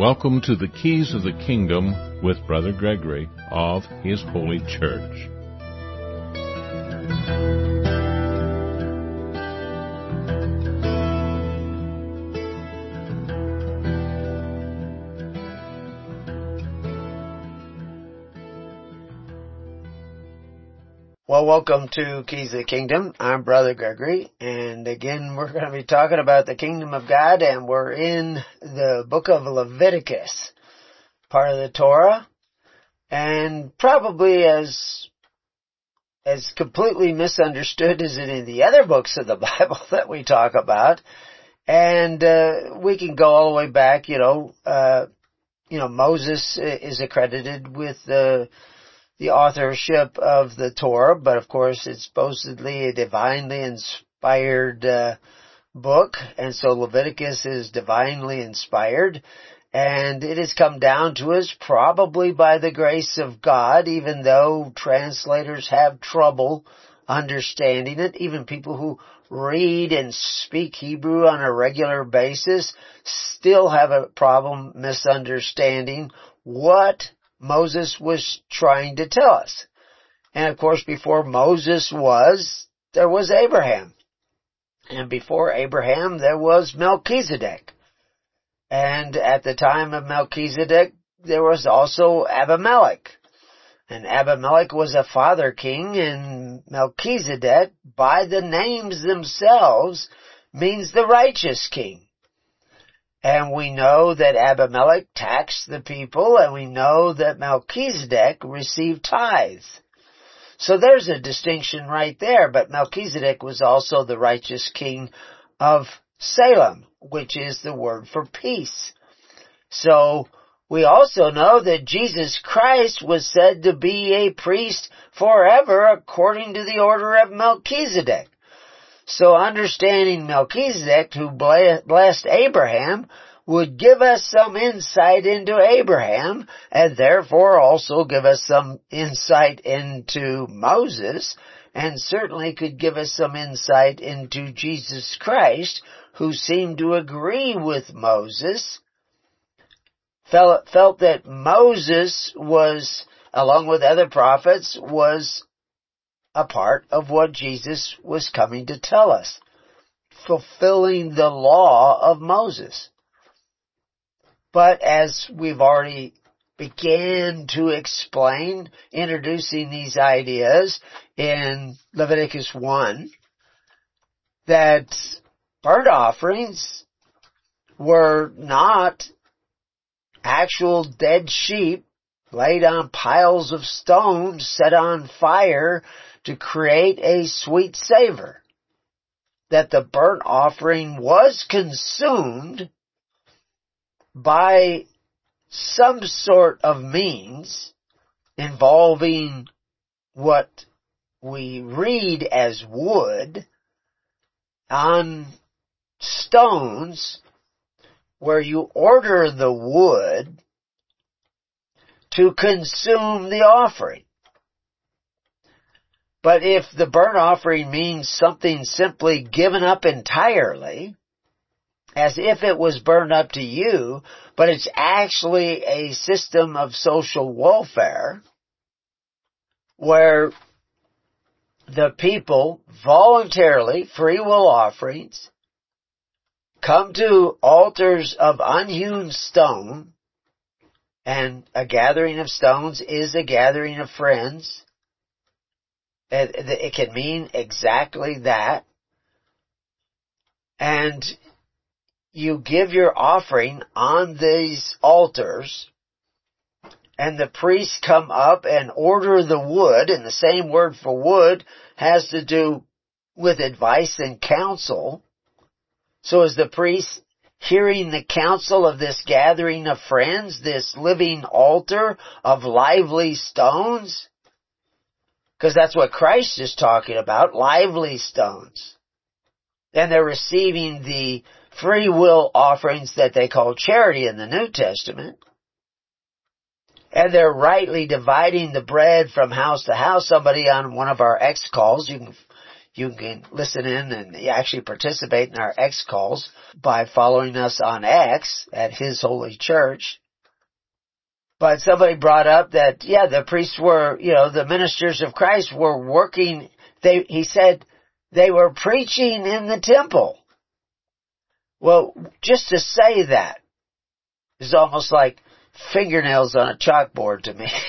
Welcome to the Keys of the Kingdom with Brother Gregory of His Holy Church. Well, welcome to Keys of the Kingdom. I'm Brother Gregory, and again, we're going to be talking about the Kingdom of God, and we're in the book of Leviticus, part of the Torah, and probably as completely misunderstood as any of the other books of the Bible that we talk about. And we can go all the way back. Moses is accredited with the authorship of the Torah, but of course it's supposedly a divinely inspired book, and so Leviticus is divinely inspired, and it has come down to us probably by the grace of God, even though translators have trouble understanding it. Even people who read and speak Hebrew on a regular basis still have a problem misunderstanding what Moses was trying to tell us. And of course, before Moses there was Abraham. And before Abraham, there was Melchizedek. And at the time of Melchizedek, there was also Abimelech. And Abimelech was a father king, and Melchizedek, by the names themselves, means the righteous king. And we know that Abimelech taxed the people, and we know that Melchizedek received tithes. So there's a distinction right there, but Melchizedek was also the righteous king of Salem, which is the word for peace. So we also know that Jesus Christ was said to be a priest forever according to the order of Melchizedek. So understanding Melchizedek, who blessed Abraham, would give us some insight into Abraham, and therefore also give us some insight into Moses, and certainly could give us some insight into Jesus Christ, who seemed to agree with Moses, felt that Moses was, along with other prophets, was a part of what Jesus was coming to tell us, fulfilling the law of Moses. But as we've already began to explain, introducing these ideas in Leviticus 1, that burnt offerings were not actual dead sheep laid on piles of stone set on fire to create a sweet savor. That the burnt offering was consumed by some sort of means involving what we read as wood on stones, where you order the wood to consume the offering. But if the burnt offering means something simply given up entirely, as if it was burned up to you, but it's actually a system of social welfare, where the people voluntarily, free will offerings, come to altars of unhewn stone, and a gathering of stones is a gathering of friends. It can mean exactly that. And you give your offering on these altars, and the priests come up and order the wood, and the same word for wood has to do with advice and counsel. So as the priest hearing the counsel of this gathering of friends, this living altar of lively stones, because that's what Christ is talking about, lively stones. And they're receiving the free will offerings that they call charity in the New Testament. And they're rightly dividing the bread from house to house. Somebody on one of our X calls, you You can listen in and actually participate in our X calls by following us on X at His Holy Church. But somebody brought up that, the priests were, the ministers of Christ were working, he said they were preaching in the temple. Well, just to say that is almost like fingernails on a chalkboard to me.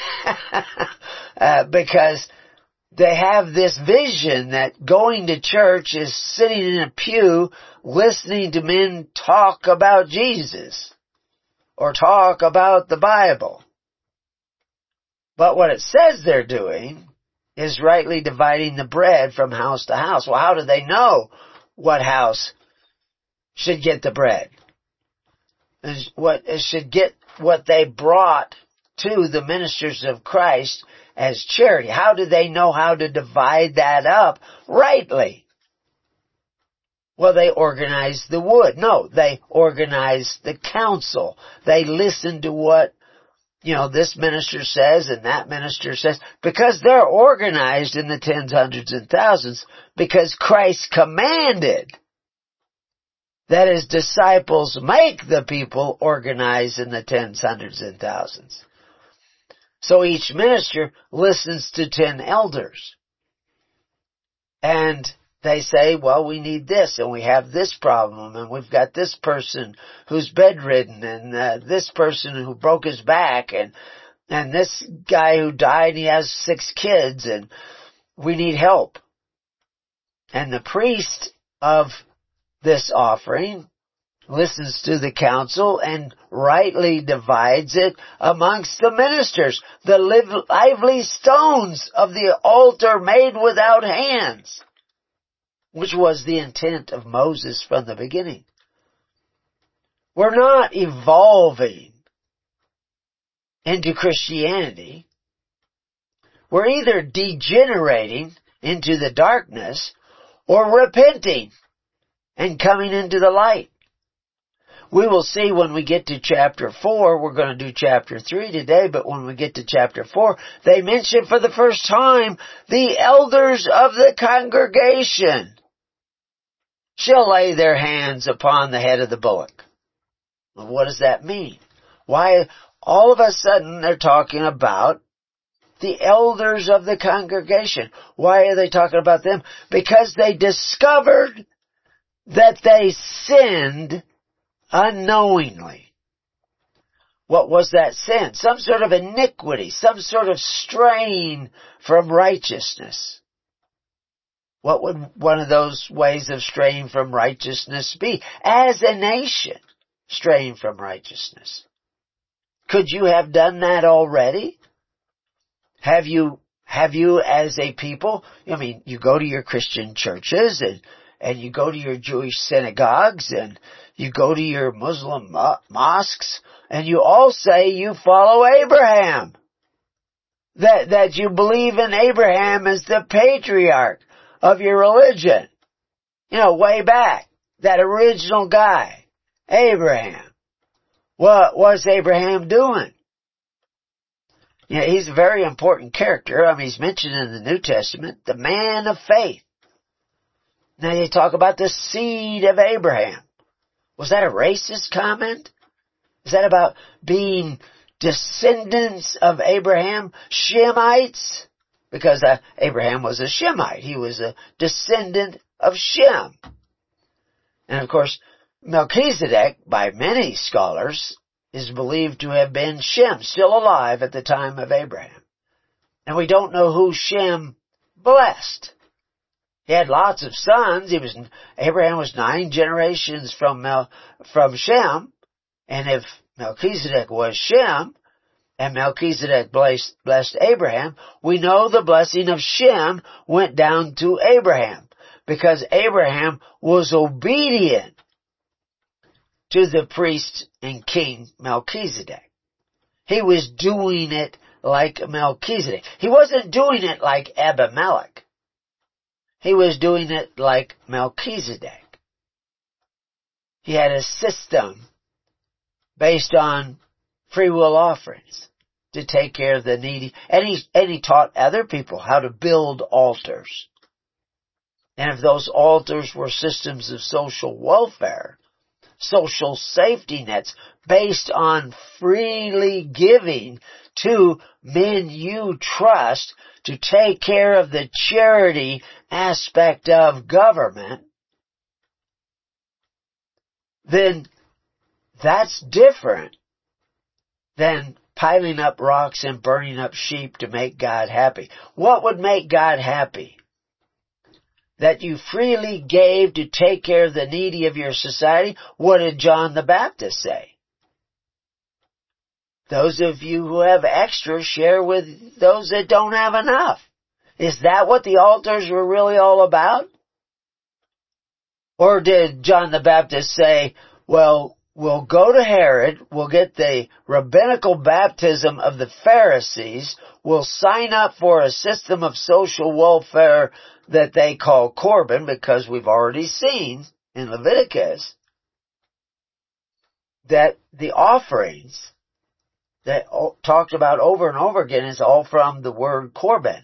Because they have this vision that going to church is sitting in a pew listening to men talk about Jesus or talk about the Bible. But what it says they're doing is rightly dividing the bread from house to house. Well, how do they know what house should get the bread? What should get what they brought to the ministers of Christ as charity? How do they know how to divide that up rightly? Well, they organize the wood. No, they organize the council. They listen to what, this minister says and that minister says, because they're organized in the tens, hundreds, and thousands, because Christ commanded that His disciples make the people organize in the tens, hundreds, and thousands. So each minister listens to 10 elders. And they say, well, we need this, and we have this problem, and we've got this person who's bedridden, and this person who broke his back, and this guy who died, and he has 6 kids, and we need help. And the priest of this offering listens to the council and rightly divides it amongst the ministers, the lively stones of the altar made without hands, which was the intent of Moses from the beginning. We're not evolving into Christianity. We're either degenerating into the darkness or repenting and coming into the light. We will see when we get to chapter 4, we're going to do chapter 3 today, but when we get to chapter 4, they mention for the first time the elders of the congregation shall lay their hands upon the head of the bullock. Well, what does that mean? Why all of a sudden they're talking about the elders of the congregation? Why are they talking about them? Because they discovered that they sinned unknowingly. What was that sin? Some sort of iniquity, some sort of strain from righteousness. What would one of those ways of straying from righteousness be? As a nation, straying from righteousness. Could you have done that already? Have you as a people, you go to your Christian churches and you go to your Jewish synagogues and you go to your Muslim mosques and you all say you follow Abraham. That you believe in Abraham as the patriarch of your religion. Way back. That original guy. Abraham. What was Abraham doing? He's a very important character. He's mentioned in the New Testament, the man of faith. Now you talk about the seed of Abraham. Was that a racist comment? Is that about being descendants of Abraham? Shemites? Because Abraham was a Shemite. He was a descendant of Shem. And of course, Melchizedek, by many scholars, is believed to have been Shem, still alive at the time of Abraham. And we don't know who Shem blessed. He had lots of sons. Abraham was 9 generations from Shem. And if Melchizedek was Shem, and Melchizedek blessed Abraham, we know the blessing of Shem went down to Abraham, because Abraham was obedient to the priest and king Melchizedek. He was doing it like Melchizedek. He wasn't doing it like Abimelech. He was doing it like Melchizedek. He had a system based on free will offerings to take care of the needy. And he taught other people how to build altars. And if those altars were systems of social welfare, social safety nets based on freely giving to men you trust to take care of the charity aspect of government, then that's different than piling up rocks and burning up sheep to make God happy. What would make God happy? That you freely gave to take care of the needy of your society? What did John the Baptist say? Those of you who have extra, share with those that don't have enough. Is that what the altars were really all about? Or did John the Baptist say, well, we'll go to Herod, we'll get the rabbinical baptism of the Pharisees, we'll sign up for a system of social welfare that they call Corban, because we've already seen in Leviticus that the offerings that talked about over and over again is all from the word Corban.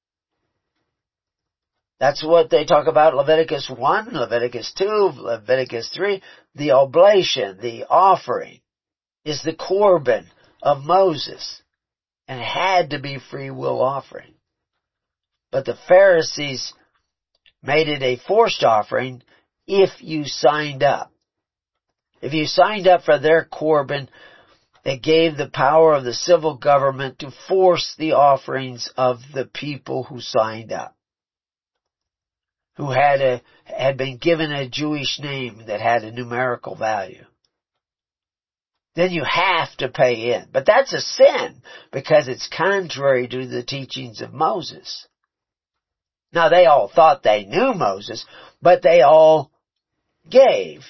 That's what they talk about Leviticus 1, Leviticus 2, Leviticus 3. The oblation, the offering, is the Corban of Moses. And it had to be free will offering. But the Pharisees made it a forced offering if you signed up. If you signed up for their Corban, it gave the power of the civil government to force the offerings of the people who signed up, who had been given a Jewish name that had a numerical value. Then you have to pay in. But that's a sin, because it's contrary to the teachings of Moses. Now, they all thought they knew Moses, but they all gave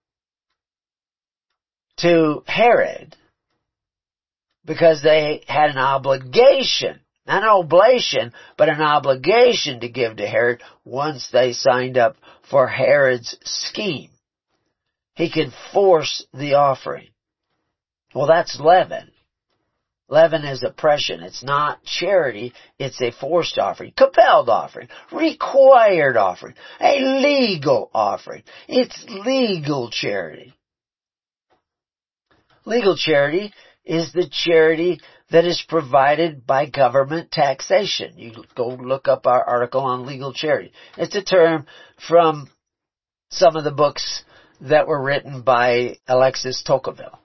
to Herod because they had an obligation, not an oblation, but an obligation to give to Herod once they signed up for Herod's scheme. He could force the offering. Well, that's leaven. Leaven is oppression. It's not charity. It's a forced offering, compelled offering, required offering, a legal offering. It's legal charity. Legal charity is the charity that is provided by government taxation. You go look up our article on legal charity. It's a term from some of the books that were written by Alexis Tocqueville.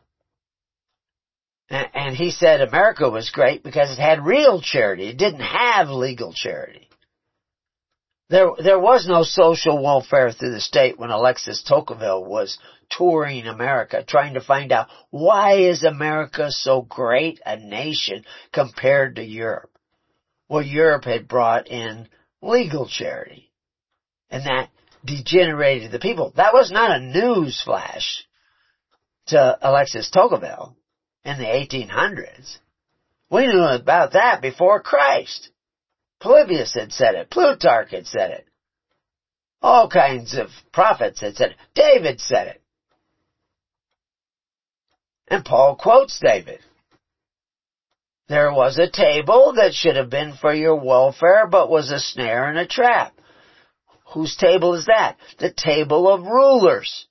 And he said America was great because it had real charity. It didn't have legal charity. There was no social welfare through the state when Alexis Tocqueville was touring America, trying to find out why is America so great a nation compared to Europe. Well, Europe had brought in legal charity, and that degenerated the people. That was not a news flash to Alexis Tocqueville in the 1800s. We knew about that before Christ. Polybius had said it. Plutarch had said it. All kinds of prophets had said it. David said it. And Paul quotes David. There was a table that should have been for your welfare, but was a snare and a trap. Whose table is that? The table of rulers.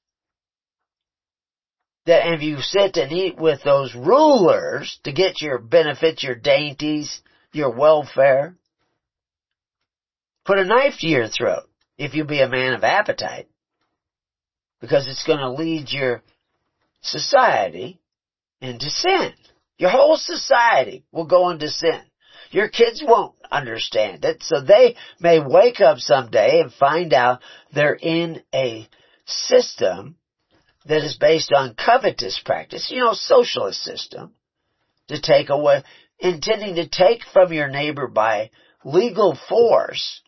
That if you sit and eat with those rulers to get your benefits, your dainties, your welfare, put a knife to your throat if you be a man of appetite, because it's going to lead your society into sin. Your whole society will go into sin. Your kids won't understand it, so they may wake up someday and find out they're in a system that is based on covetous practice, socialist system, to take away, intending to take from your neighbor by legal force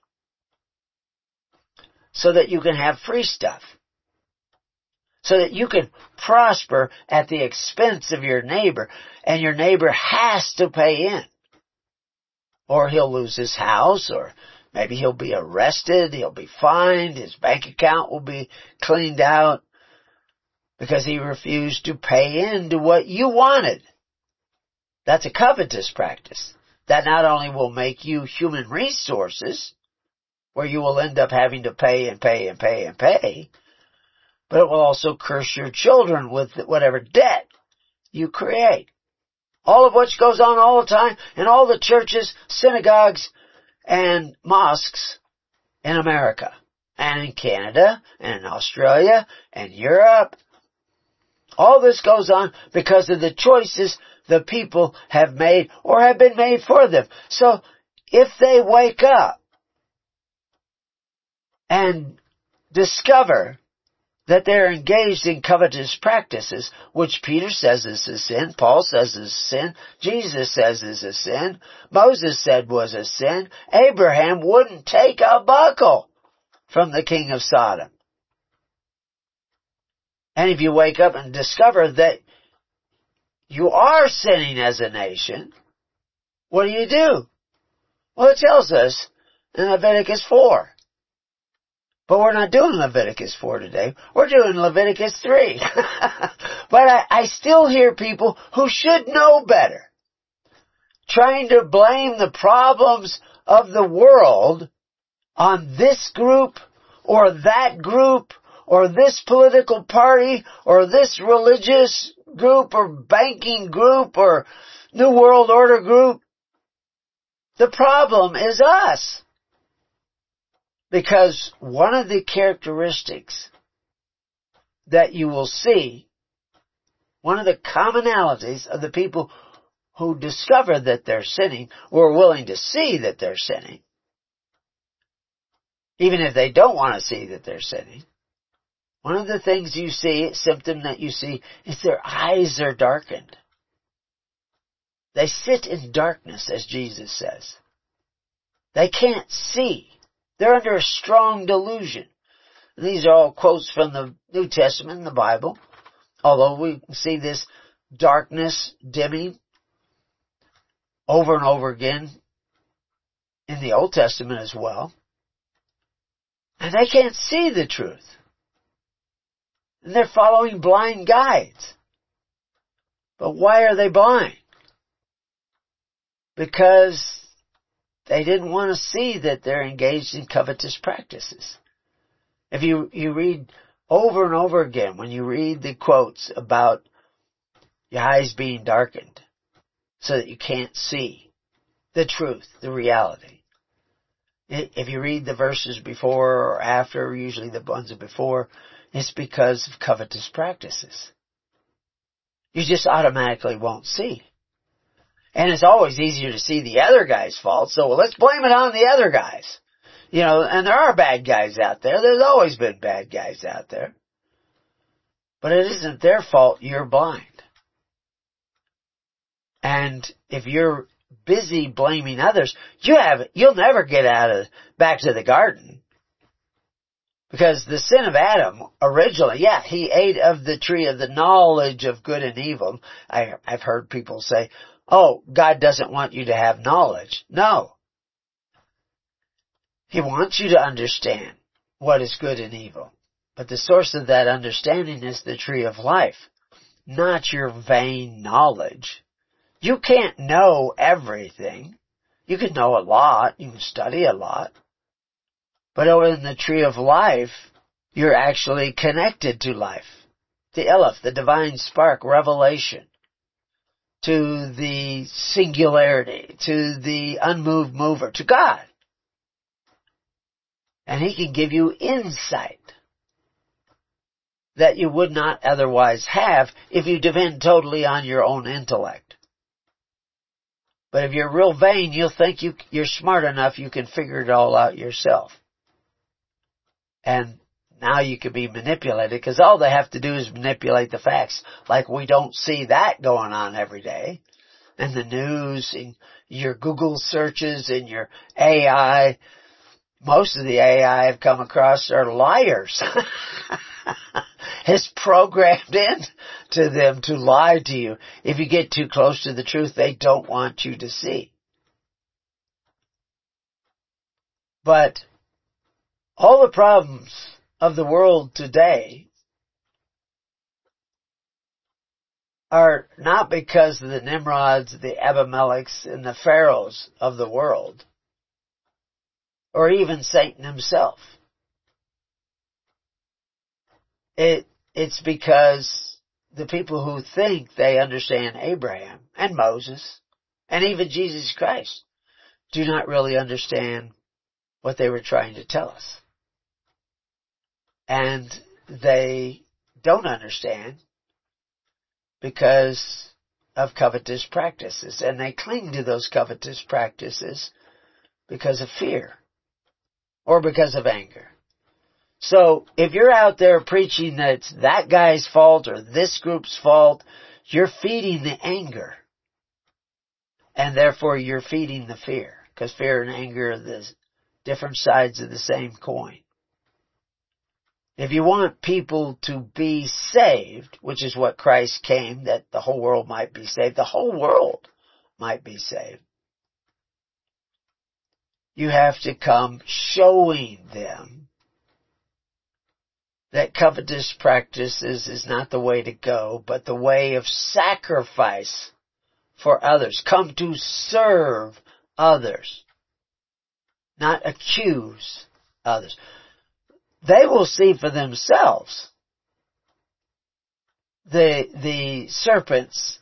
so that you can have free stuff, so that you can prosper at the expense of your neighbor, and your neighbor has to pay in, or he'll lose his house, or maybe he'll be arrested, he'll be fined, his bank account will be cleaned out, because he refused to pay in to what you wanted. That's a covetous practice. That not only will make you human resources, where you will end up having to pay and pay and pay and pay, but it will also curse your children with whatever debt you create. All of which goes on all the time in all the churches, synagogues, and mosques in America, and in Canada, and in Australia, and Europe. All this goes on because of the choices the people have made or have been made for them. So, if they wake up and discover that they're engaged in covetous practices, which Peter says is a sin, Paul says is a sin, Jesus says is a sin, Moses said was a sin, Abraham wouldn't take a buckle from the king of Sodom. And if you wake up and discover that you are sinning as a nation, what do? Well, it tells us in Leviticus 4. But we're not doing Leviticus 4 today. We're doing Leviticus 3. But I still hear people who should know better trying to blame the problems of the world on this group or that group or this political party or this religious group or banking group or New World Order group. The problem is us. Because one of the characteristics that you will see, one of the commonalities of the people who discover that they're sinning, or are willing to see that they're sinning, even if they don't want to see that they're sinning, one of the things you see, symptom that you see, is their eyes are darkened. They sit in darkness, as Jesus says. They can't see. They're under a strong delusion. These are all quotes from the New Testament in the Bible, although we see this darkness dimming over and over again in the Old Testament as well. And they can't see the truth. And they're following blind guides. But why are they blind? Because they didn't want to see that they're engaged in covetous practices. If you read over and over again, when you read the quotes about your eyes being darkened so that you can't see the truth, the reality. If you read the verses before or after, usually the ones before, it's because of covetous practices. You just automatically won't see. And it's always easier to see the other guy's fault, so let's blame it on the other guys. You know, and there are bad guys out there. There's always been bad guys out there. But it isn't their fault you're blind. And if you're busy blaming others, you'll never get back to the garden. Because the sin of Adam, originally, he ate of the tree of the knowledge of good and evil. I've heard people say, oh, God doesn't want you to have knowledge. No. He wants you to understand what is good and evil. But the source of that understanding is the tree of life, not your vain knowledge. You can't know everything. You can know a lot. You can study a lot. But in the tree of life, you're actually connected to life. The Eleph, the divine spark, revelation. To the singularity, to the unmoved mover, to God. And He can give you insight that you would not otherwise have if you depend totally on your own intellect. But if you're real vain, you'll think you're smart enough you can figure it all out yourself. And now you can be manipulated because all they have to do is manipulate the facts. Like we don't see that going on every day. In the news, in your Google searches, in your AI. Most of the AI I've come across are liars. It's programmed in to them to lie to you. If you get too close to the truth, they don't want you to see. But all the problems of the world today are not because of the Nimrods, the Abimelechs, and the Pharaohs of the world. or even Satan himself. It's because the people who think they understand Abraham and Moses and even Jesus Christ do not really understand what they were trying to tell us. And they don't understand because of covetous practices. And they cling to those covetous practices because of fear or because of anger. So if you're out there preaching that it's that guy's fault or this group's fault, you're feeding the anger. And therefore you're feeding the fear. Because fear and anger are the different sides of the same coin. If you want people to be saved, which is what Christ came, that the whole world might be saved, the whole world might be saved, you have to come showing them that covetous practices is not the way to go, but the way of sacrifice for others. Come to serve others, not accuse others. They will see for themselves the serpents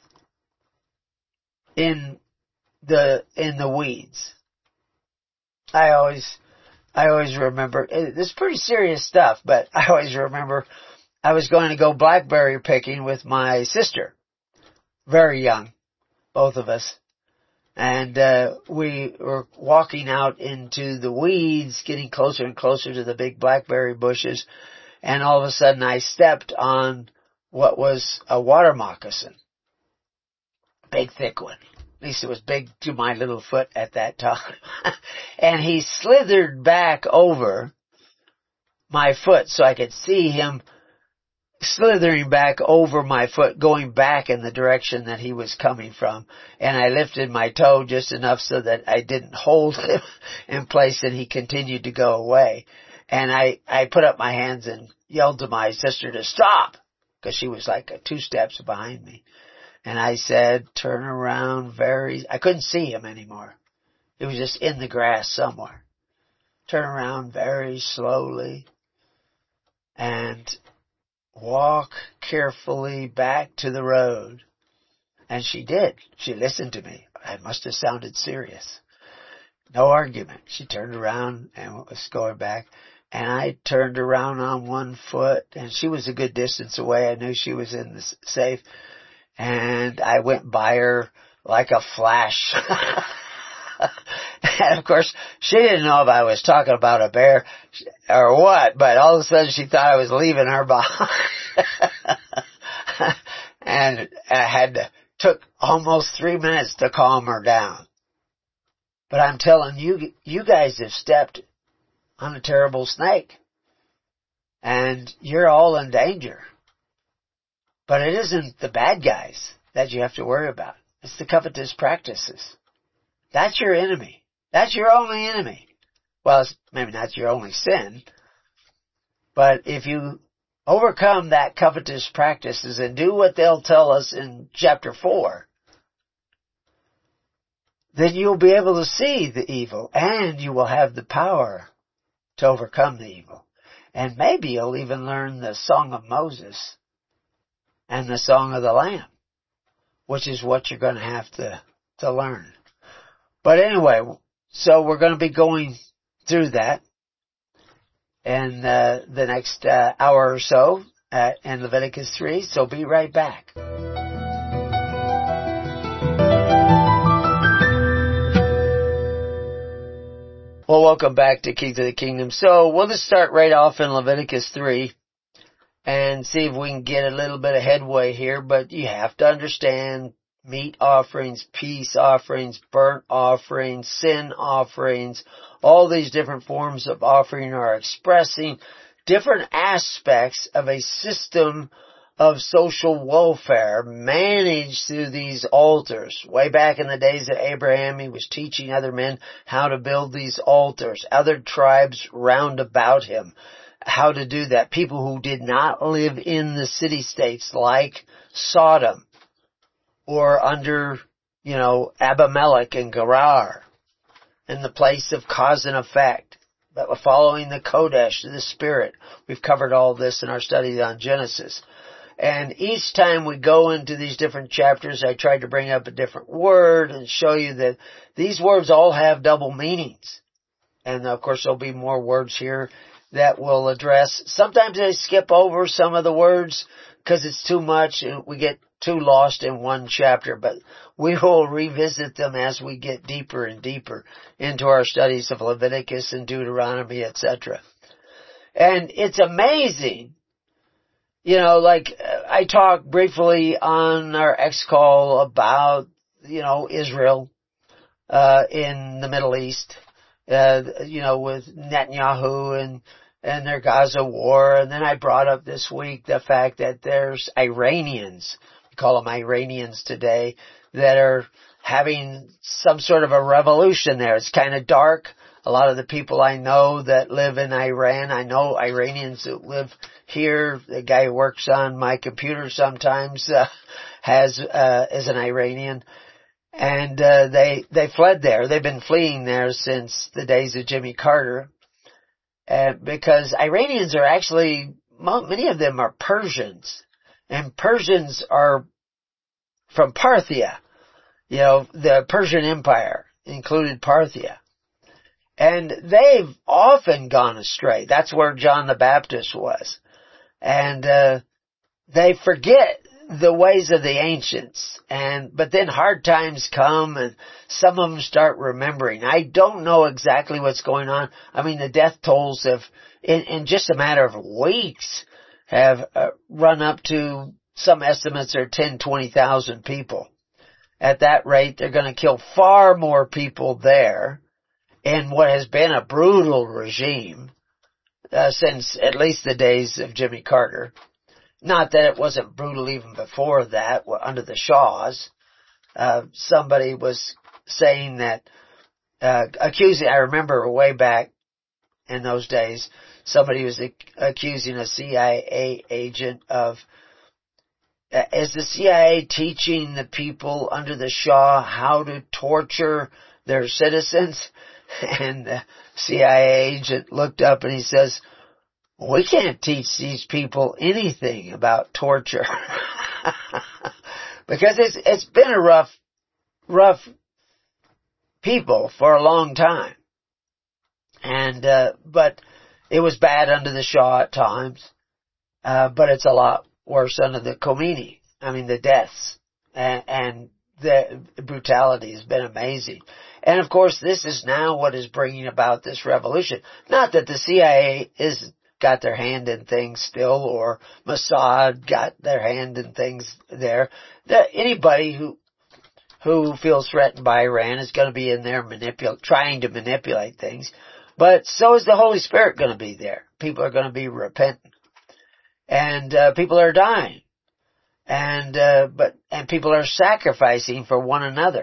in the weeds. I always remember, this is pretty serious stuff, but I always remember I was going to go blackberry picking with my sister. Very young, both of us. And we were walking out into the weeds, getting closer and closer to the big blackberry bushes, and all of a sudden I stepped on what was a water moccasin. Big, thick one. At least it was big to my little foot at that time. And he slithered back over my foot so I could see him slithering back over my foot, going back in the direction that he was coming from. And I lifted my toe just enough so that I didn't hold him in place, and he continued to go away. And I put up my hands and yelled to my sister to stop, because she was like 2 steps behind me. And I said, turn around I couldn't see him anymore. He was just in the grass somewhere. Turn around very slowly and walk carefully back to the road. And she did. She listened to me. I must have sounded serious. No argument. She turned around and was going back. And I turned around on one foot, and she was a good distance away. I knew she was in the safe. And I went by her like a flash. And of course, she didn't know if I was talking about a bear or what, but all of a sudden she thought I was leaving her behind. And took almost 3 minutes to calm her down. But I'm telling you, you guys have stepped on a terrible snake. And you're all in danger. But it isn't the bad guys that you have to worry about. It's the covetous practices. That's your enemy. That's your only enemy. Well, it's maybe not your only sin. But if you overcome that covetous practices and do what they'll tell us in chapter 4, then you'll be able to see the evil, and you will have the power to overcome the evil. And maybe you'll even learn the Song of Moses and the Song of the Lamb, which is what you're going to have to learn. But anyway, so we're going to be going through that in the next hour or so in Leviticus 3, so be right back. Well, welcome back to Keys of the Kingdom. So we'll just start right off in Leviticus 3 and see if we can get a little bit of headway here. But you have to understand meat offerings, peace offerings, burnt offerings, sin offerings, all these different forms of offering are expressing different aspects of a system of social welfare managed through these altars. Way back in the days of Abraham, he was teaching other men how to build these altars, other tribes round about him, how to do that. People who did not live in the city-states like Sodom or under, Abimelech and Gerar, in the place of cause and effect. following the Kodesh, the Spirit. We've covered all this in our study on Genesis. And each time we go into these different chapters, I try to bring up a different word and show you that these words all have double meanings. And of course there'll be more words here that we'll address. Sometimes I skip over some of the words because it's too much and we get too lost in one chapter, but we will revisit them as we get deeper and deeper into our studies of Leviticus and Deuteronomy, etc. And it's amazing. Like I talked briefly on our X-Call about, Israel, in the Middle East, with Netanyahu and their Gaza war. And then I brought up this week the fact that there's Iranians, we call them Iranians today, that are having some sort of a revolution there. It's kind of dark. A lot of the people I know that live in Iran, I know Iranians that live here. The guy who works on my computer sometimes is an Iranian, and they fled there. They've been fleeing there since the days of Jimmy Carter, because Iranians are actually, many of them are Persians, and Persians are from Parthia. The Persian Empire included Parthia. And they've often gone astray. That's where John the Baptist was. And they forget the ways of the ancients. But then hard times come and some of them start remembering. I don't know exactly what's going on. I mean, the death tolls have, in just a matter of weeks, have run up to, some estimates are 10, 20,000 people. At that rate, they're going to kill far more people there in what has been a brutal regime since at least the days of Jimmy Carter. Not that it wasn't brutal even before that, under the Shaws. Somebody was saying that, accusing, I remember way back in those days, somebody was accusing a CIA agent of, is the CIA teaching the people under the Shah how to torture their citizens? And the CIA agent looked up and he says, we can't teach these people anything about torture. Because it's been a rough people for a long time. And, but it was bad under the Shah at times. But it's a lot worse under the Khomeini. I mean, the deaths and the brutality has been amazing. And of course, this is now what is bringing about this revolution. Not that the CIA is got their hand in things still, or Mossad got their hand in things there. Anybody who feels threatened by Iran is going to be in there trying to manipulate things. But so is the Holy Spirit going to be there. People are going to be repentant. And people are dying. And people are sacrificing for one another.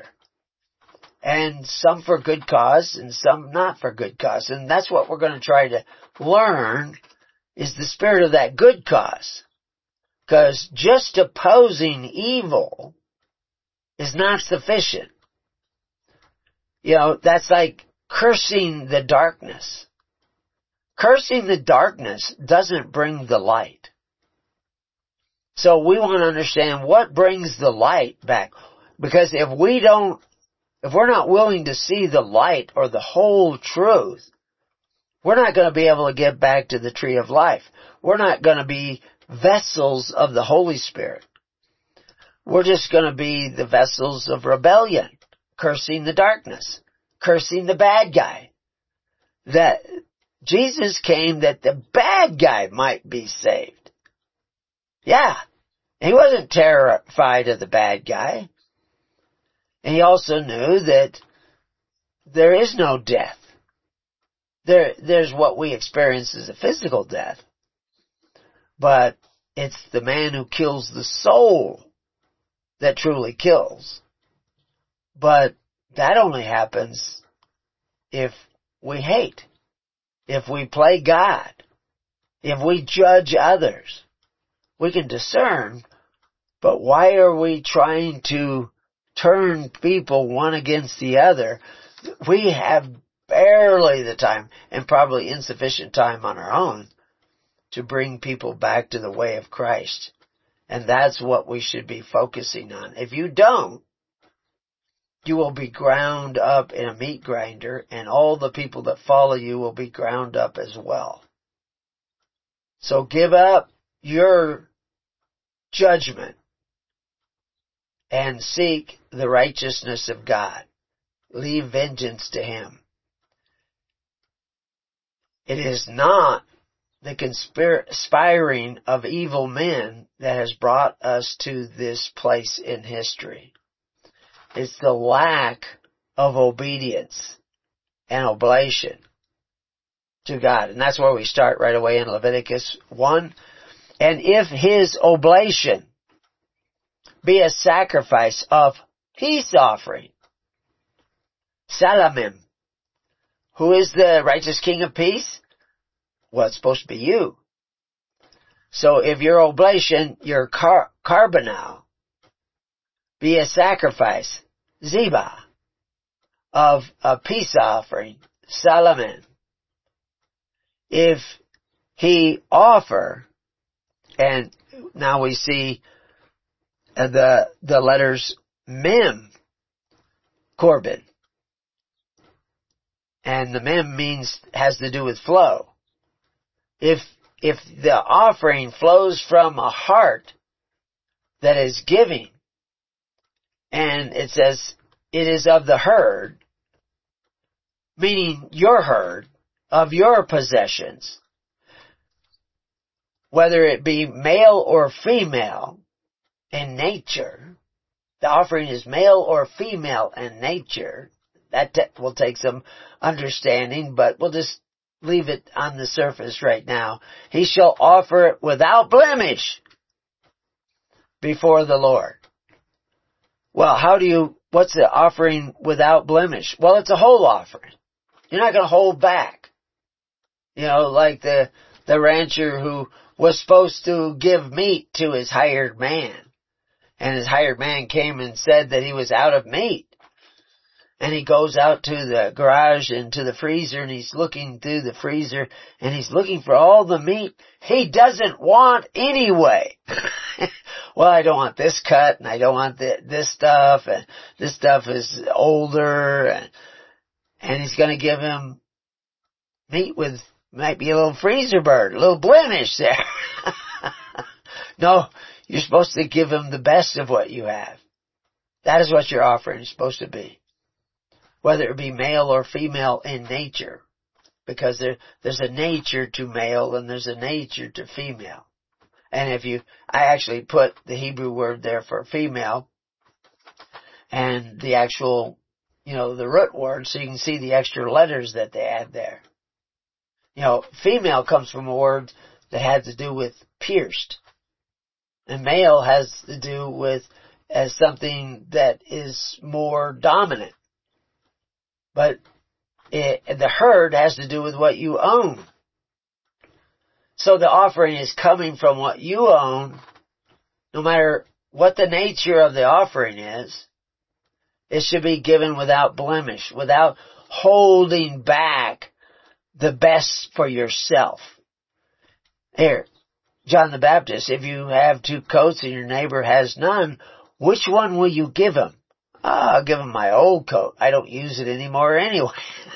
And some for good cause and some not for good cause. And that's what we're going to try to learn, is the spirit of that good cause. Because just opposing evil is not sufficient. That's like cursing the darkness. Cursing the darkness doesn't bring the light. So we want to understand what brings the light back. Because if we're not willing to see the light or the whole truth, we're not going to be able to get back to the tree of life. We're not going to be vessels of the Holy Spirit. We're just going to be the vessels of rebellion, cursing the darkness, cursing the bad guy. That Jesus came that the bad guy might be saved. Yeah, he wasn't terrified of the bad guy. And he also knew that there is no death. There's what we experience as a physical death. But it's the man who kills the soul that truly kills. But that only happens if we hate, if we play God, if we judge others. We can discern, but why are we trying to turn people one against the other? We have barely the time, and probably insufficient time on our own, to bring people back to the way of Christ. And that's what we should be focusing on. If you don't, you will be ground up in a meat grinder, and all the people that follow you will be ground up as well. So give up your judgment and seek the righteousness of God. Leave vengeance to Him. It is not the conspiring of evil men that has brought us to this place in history. It's the lack of obedience and oblation to God. And that's where we start right away in Leviticus 1. And if his oblation be a sacrifice of peace offering, Salamim, who is the righteous king of peace? Well, it's supposed to be you. So if your oblation, your carbonel, be a sacrifice, Ziba, of a peace offering, Salamim, if he offer, and now we see the letters Mem, Korban, and the Mem has to do with flow. If the offering flows from a heart that is giving, and it says it is of the herd, meaning your herd, of your possessions, whether it be male or female in nature, the offering is male or female in nature. That will take some understanding, but we'll just leave it on the surface right now. He shall offer it without blemish before the Lord. Well, what's the offering without blemish? Well, it's a whole offering. You're not going to hold back. Like the rancher who was supposed to give meat to his hired man. And his hired man came and said that he was out of meat. And he goes out to the garage and to the freezer, and he's looking through the freezer, and he's looking for all the meat he doesn't want anyway. Well, I don't want this cut, and I don't want this stuff, and this stuff is older, and he's going to give him meat with, might be a little freezer bird, a little blemish there. No, you're supposed to give him the best of what you have. That is what your offering is supposed to be. Whether it be male or female in nature. Because there's a nature to male and there's a nature to female. And I actually put the Hebrew word there for female and the actual, the root word, so you can see the extra letters that they add there. Female comes from a word that had to do with pierced. And male has to do with as something that is more dominant. But the herd has to do with what you own. So the offering is coming from what you own, no matter what the nature of the offering is. It should be given without blemish, without holding back the best for yourself. Here, John the Baptist, if you have 2 coats and your neighbor has none, which one will you give him? I'll give him my old coat. I don't use it anymore anyway.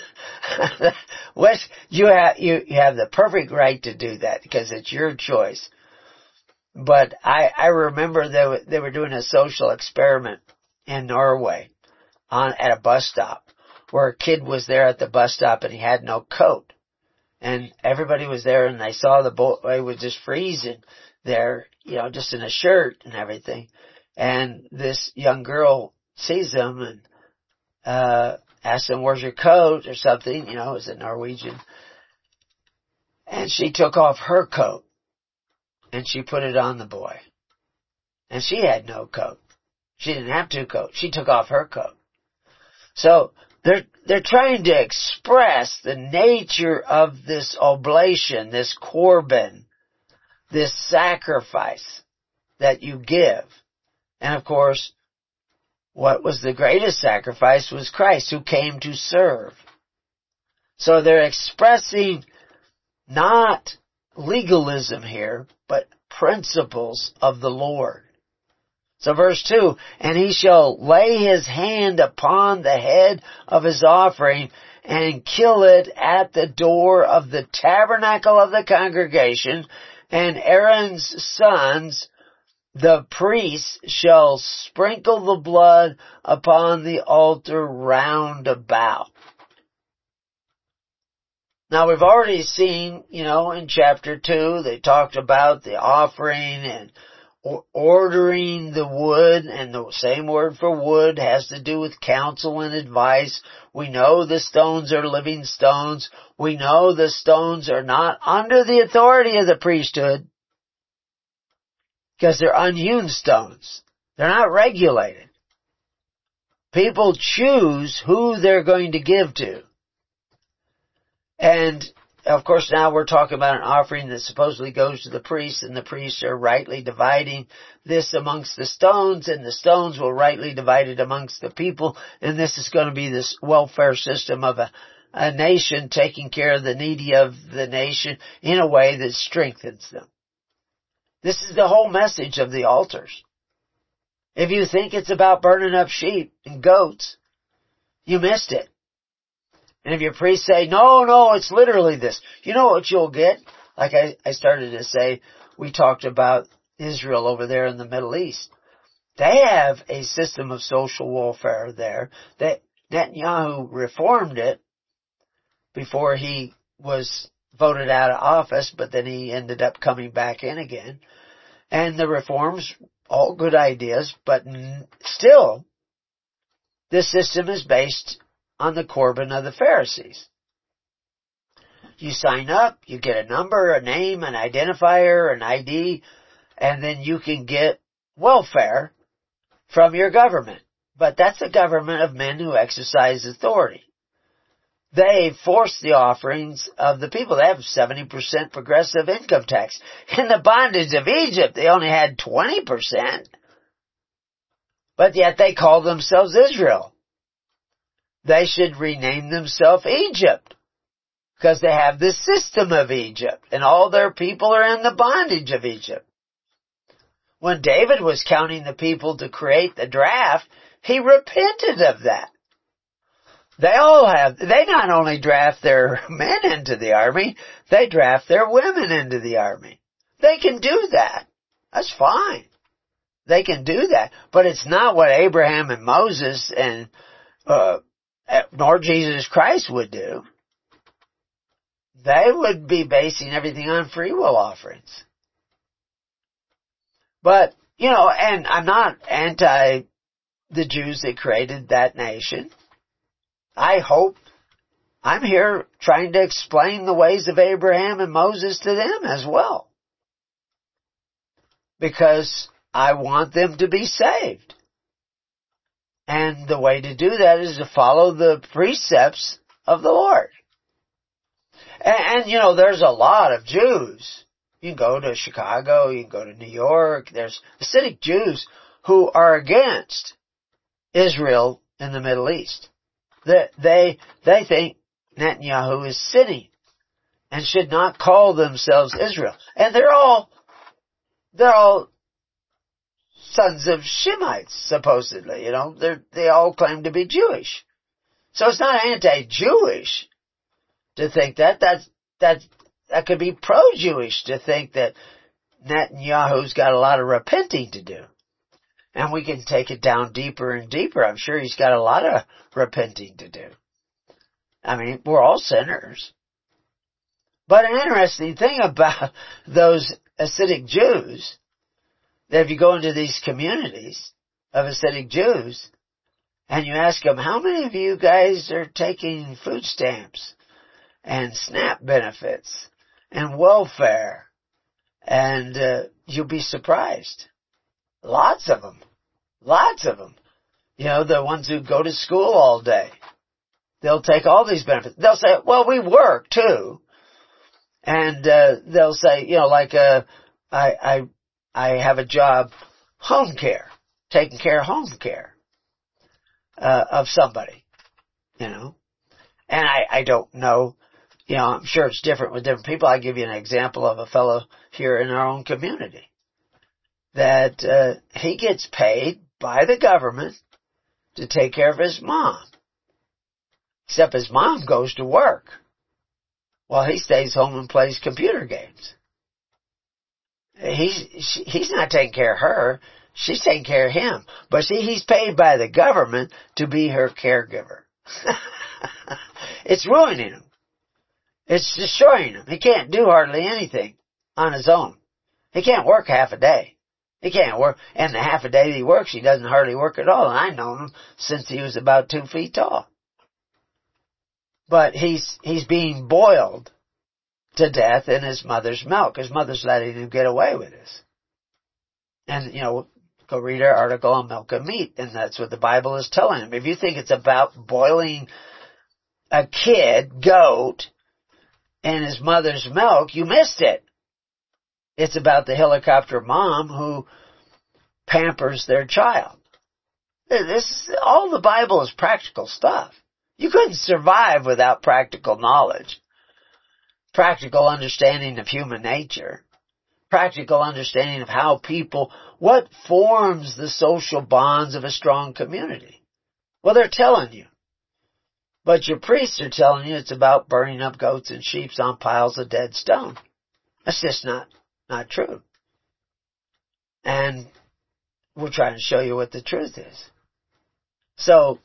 You have the perfect right to do that because it's your choice. But I remember they were doing a social experiment in Norway at a bus stop where a kid was there at the bus stop and he had no coat. And everybody was there and they saw the boy was just freezing there, just in a shirt and everything. And this young girl sees him and asks him, "Where's your coat?" or something, it was a Norwegian. And she took off her coat and she put it on the boy. And she had no coat. She didn't have 2 coats. She took off her coat. So they're trying to express the nature of this oblation, this korban, this sacrifice that you give. And of course, what was the greatest sacrifice was Christ, who came to serve. So they're expressing not legalism here, but principles of the Lord. So verse 2, and he shall lay his hand upon the head of his offering and kill it at the door of the tabernacle of the congregation, and Aaron's sons, the priests, shall sprinkle the blood upon the altar round about. Now we've already seen, in chapter 2, they talked about the offering and ordering the wood, and the same word for wood has to do with counsel and advice. We know the stones are living stones. We know the stones are not under the authority of the priesthood because they're unhewn stones. They're not regulated. People choose who they're going to give to. And of course, now we're talking about an offering that supposedly goes to the priests, and the priests are rightly dividing this amongst the stones, and the stones will rightly divide it amongst the people, and this is going to be this welfare system of a nation taking care of the needy of the nation in a way that strengthens them. This is the whole message of the altars. If you think it's about burning up sheep and goats, you missed it. And if your priests say, no, it's literally this, you know what you'll get? Like I started to say, we talked about Israel over there in the Middle East. They have a system of social welfare there that Netanyahu reformed it before he was voted out of office, but then he ended up coming back in again. And the reforms, all good ideas, but still, this system is based on the Corban of the Pharisees. You sign up, you get a number, a name, an identifier, an ID, and then you can get welfare from your government. But that's a government of men who exercise authority. They force the offerings of the people. They have 70% progressive income tax. In the bondage of Egypt, they only had 20%. But yet they call themselves Israel. They should rename themselves Egypt, because they have the system of Egypt, and all their people are in the bondage of Egypt. When David was counting the people to create the draft, he repented of that. They not only draft their men into the army, they draft their women into the army. They can do that. That's fine. They can do that. But it's not what Abraham and Moses and nor Jesus Christ would do. They would be basing everything on free will offerings. But, and I'm not anti the Jews that created that nation. I'm here trying to explain the ways of Abraham and Moses to them as well. Because I want them to be saved. And the way to do that is to follow the precepts of the Lord. And there's a lot of Jews. You can go to Chicago, you can go to New York. There's Hasidic Jews who are against Israel in the Middle East. They think Netanyahu is sinning and should not call themselves Israel. And they're all sons of Shemites, supposedly, they all claim to be Jewish. So it's not anti-Jewish to think that could be pro-Jewish to think that Netanyahu's got a lot of repenting to do. And we can take it down deeper and deeper. I'm sure he's got a lot of repenting to do. I mean, we're all sinners. But an interesting thing about those Hasidic Jews, that if you go into these communities of Hasidic Jews, and you ask them, how many of you guys are taking food stamps and SNAP benefits and welfare? And you'll be surprised. Lots of them. The ones who go to school all day. They'll take all these benefits. They'll say, well, we work too. And they'll say, I have a job, home care, taking care of home care of somebody, And I don't know, I'm sure it's different with different people. I'll give you an example of a fellow here in our own community that he gets paid by the government to take care of his mom. Except his mom goes to work while he stays home and plays computer games. He's not taking care of her. She's taking care of him. But see, he's paid by the government to be her caregiver. It's ruining him. It's destroying him. He can't do hardly anything on his own. He can't work half a day. He can't work, and the half a day that he works, he doesn't hardly work at all. And I've known him since he was about 2 feet tall. But he's being boiled to death in his mother's milk. His mother's letting him get away with this. And, go read our article on milk and meat, and that's what the Bible is telling him. If you think it's about boiling a goat, in his mother's milk, you missed it. It's about the mom who pampers their child. All the Bible is practical stuff. You couldn't survive without practical knowledge, practical understanding of human nature, practical understanding of how what forms the social bonds of a strong community. Well, they're telling you. But your priests are telling you it's about burning up goats and sheep on piles of dead stone. That's just not true. And we're trying to show you what the truth is. So,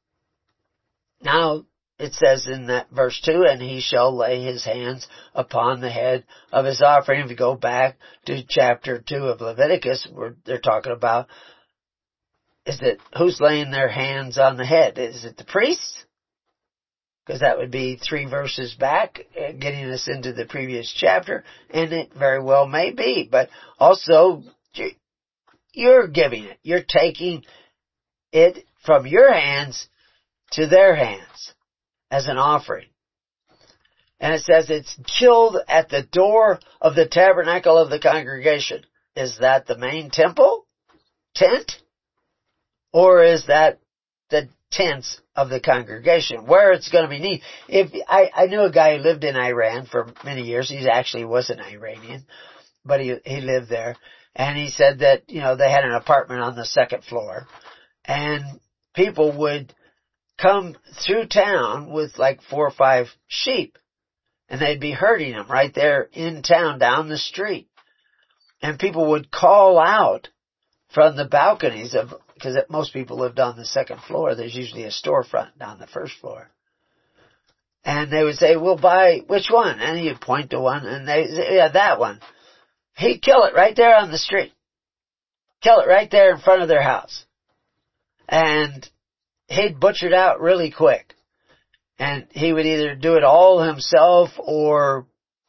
now it says in that verse 2, and he shall lay his hands upon the head of his offering. If you go back to chapter 2 of Leviticus, where they're talking about, who's laying their hands on the head? Is it the priests? Because that would be 3 verses back, getting us into the previous chapter, and it very well may be. But also, you're giving it. You're taking it from your hands to their hands as an offering. And it says it's killed at the door of the tabernacle of the congregation. Is that the main tent? Or is that the tents of the congregation, where it's going to be neat? I knew a guy who lived in Iran for many years. He actually was an Iranian, but he lived there. And he said that, they had an apartment on the 2nd floor, and people would come through town with like 4 or 5 sheep, and they'd be herding them right there in town down the street. And people would call out from the balconies because most people lived on the 2nd floor. There's usually a storefront down the 1st floor. And they would say, we'll buy which one? And he'd point to one, and they say, yeah, that one. He'd kill it right there on the street. Kill it right there in front of their house. And he'd butcher it out really quick. And he would either do it all himself, or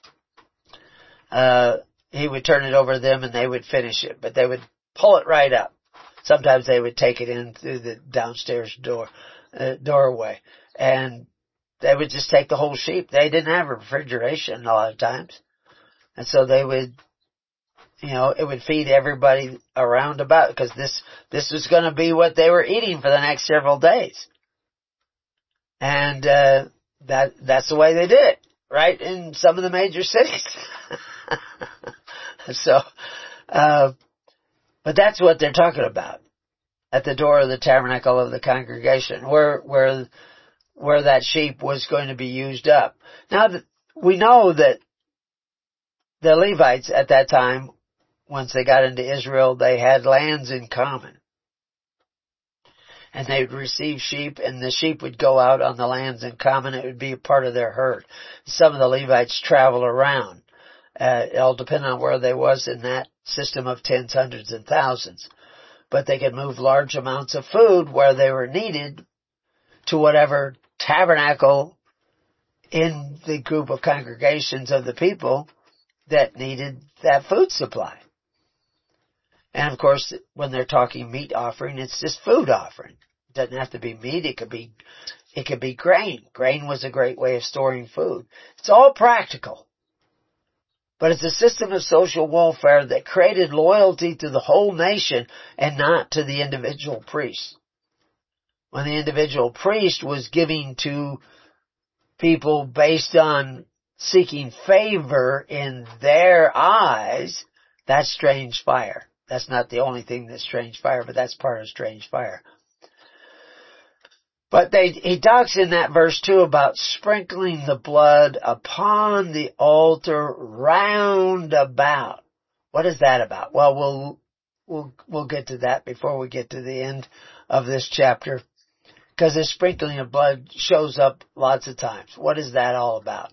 he would turn it over to them and they would finish it. But they would pull it right up. Sometimes they would take it in through the downstairs doorway. And they would just take the whole sheep. They didn't have refrigeration a lot of times. And so they would, it would feed everybody around about, because this was going to be what they were eating for the next several days. And that's the way they did it, right in some of the major cities. So, but that's what they're talking about at the door of the tabernacle of the congregation, where that sheep was going to be used up. Now, we know that the Levites at that time, once they got into Israel, they had lands in common. And they would receive sheep, and the sheep would go out on the lands in common. It would be a part of their herd. Some of the Levites travel around. It all depended on where they was in that system of tens, hundreds, and thousands. But they could move large amounts of food where they were needed to whatever tabernacle in the group of congregations of the people that needed that food supply. And of course, when they're talking meat offering, it's just food offering. It doesn't have to be meat. It could be grain. Grain was a great way of storing food. It's all practical. But it's a system of social welfare that created loyalty to the whole nation and not to the individual priest. When the individual priest was giving to people based on seeking favor in their eyes, that's strange fire. That's not the only thing that's strange fire, but that's part of strange fire. But he talks in that verse 2 about sprinkling the blood upon the altar round about. What is that about? Well, we'll get to that before we get to the end of this chapter, because the sprinkling of blood shows up lots of times. What is that all about?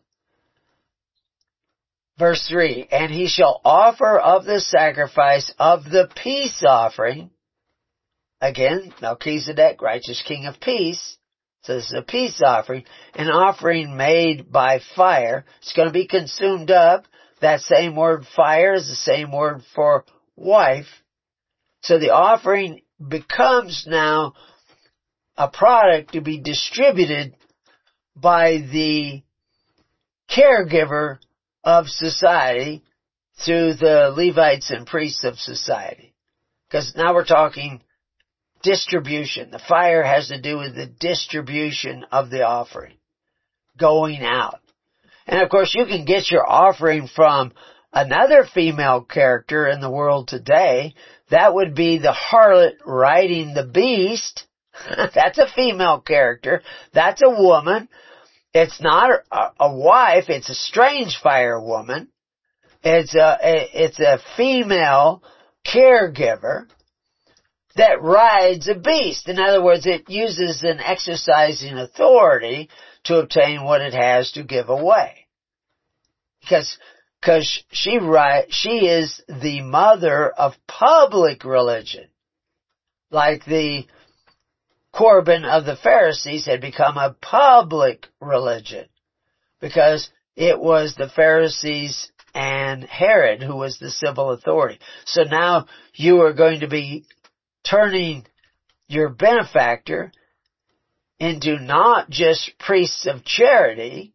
Verse 3, and he shall offer of the sacrifice of the peace offering. Again, Melchizedek, righteous king of peace. So this is a peace offering, an offering made by fire. It's going to be consumed up. That same word fire is the same word for wife. So the offering becomes now a product to be distributed by the caregiver of society through the Levites and priests of society. Because now we're talking distribution. The fire has to do with the distribution of the offering going out. And of course you can get your offering from another female character in the world today. That would be the harlot riding the beast. That's a female character. That's a woman. It's not a wife. It's a strange fire woman. It's a female caregiver that rides a beast. In other words, it uses an exercising authority to obtain what it has to give away. Because she is the mother of public religion. Like the Corban of the Pharisees had become a public religion. Because it was the Pharisees and Herod who was the civil authority. So now you are going to be turning your benefactor into not just priests of charity,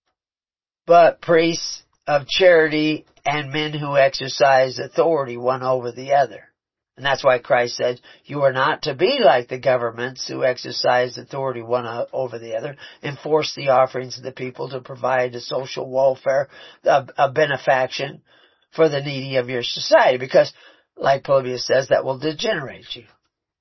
but priests of charity and men who exercise authority one over the other. And that's why Christ said, you are not to be like the governments who exercise authority one over the other, enforce the offerings of the people to provide a social welfare, a benefaction for the needy of your society. Because, like Polybius says, that will degenerate you.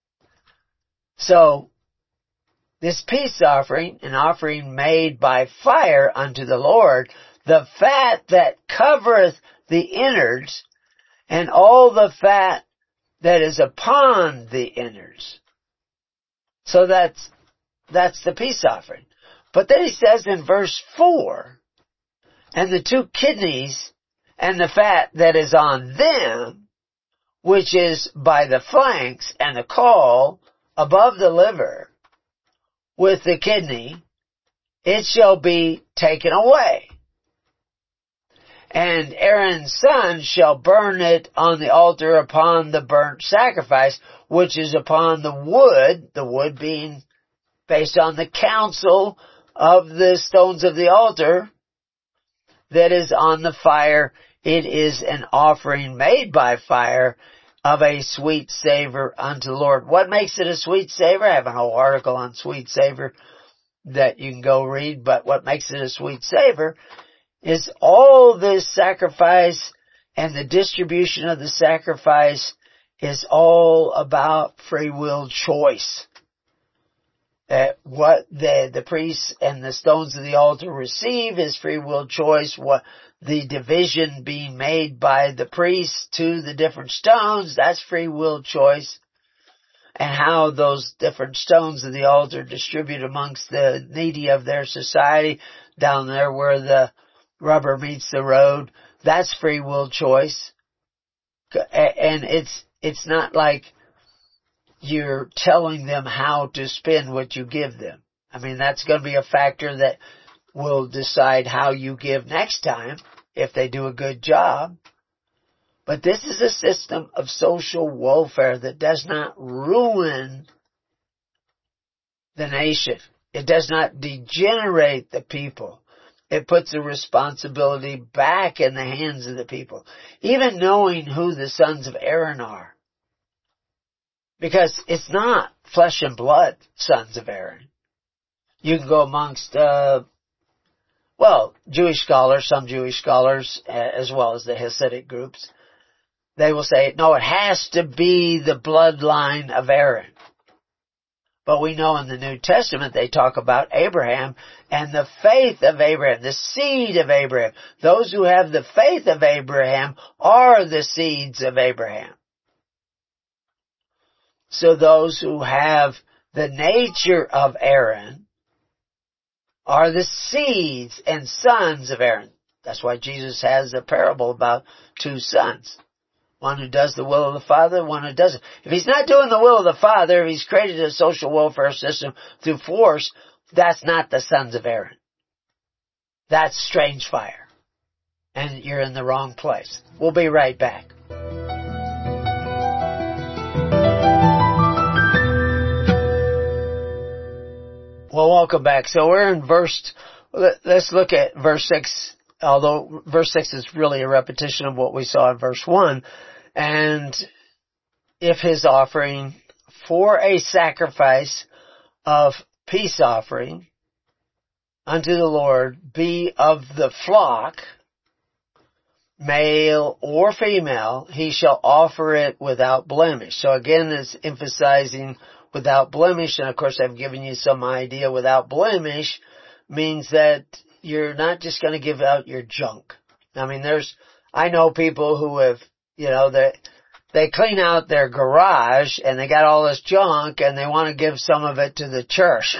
So, this peace offering, an offering made by fire unto the Lord, the fat that covereth the innards, and all the fat that is upon the innards. So that's the peace offering. But then he says in verse 4, and the 2 kidneys, and the fat that is on them, which is by the flanks, and the caul above the liver, with the kidney, it shall be taken away. And Aaron's son shall burn it on the altar upon the burnt sacrifice, which is upon the wood being based on the counsel of the stones of the altar that is on the fire. It is an offering made by fire of a sweet savor unto the Lord. What makes it a sweet savor? I have a whole article on sweet savor that you can go read, but what makes it a sweet savor is all this sacrifice and the distribution of the sacrifice is all about free will choice. What the priests and the stones of the altar receive is free will choice. What the division being made by the priests to the different stones, that's free will choice. And how those different stones of the altar distribute amongst the needy of their society down there where the rubber meets the road, that's free will choice. And it's not like you're telling them how to spend what you give them. I mean, that's going to be a factor that will decide how you give next time if they do a good job. But this is a system of social welfare that does not ruin the nation. It does not degenerate the people. It puts the responsibility back in the hands of the people. Even knowing who the sons of Aaron are. Because it's not flesh and blood sons of Aaron. You can go amongst Well, Jewish scholars, some Jewish scholars, as well as the Hasidic groups, they will say, no, it has to be the bloodline of Aaron. But we know in the New Testament they talk about Abraham and the faith of Abraham, the seed of Abraham. Those who have the faith of Abraham are the seeds of Abraham. So those who have the nature of Aaron are the seeds and sons of Aaron. That's why Jesus has a parable about two sons. One who does the will of the Father, one who doesn't. If he's not doing the will of the Father, if he's created a social welfare system through force, that's not the sons of Aaron. That's strange fire. And you're in the wrong place. We'll be right back. Well, welcome back. So we're in let's look at verse 6. Although verse 6 is really a repetition of what we saw in verse 1. And if his offering for a sacrifice of peace offering unto the Lord be of the flock, male or female, he shall offer it without blemish. So again, it's emphasizing without blemish. And of course, I've given you some idea. Without blemish means that you're not just going to give out your junk. I mean, I know people who have, they clean out their garage and they got all this junk and they want to give some of it to the church.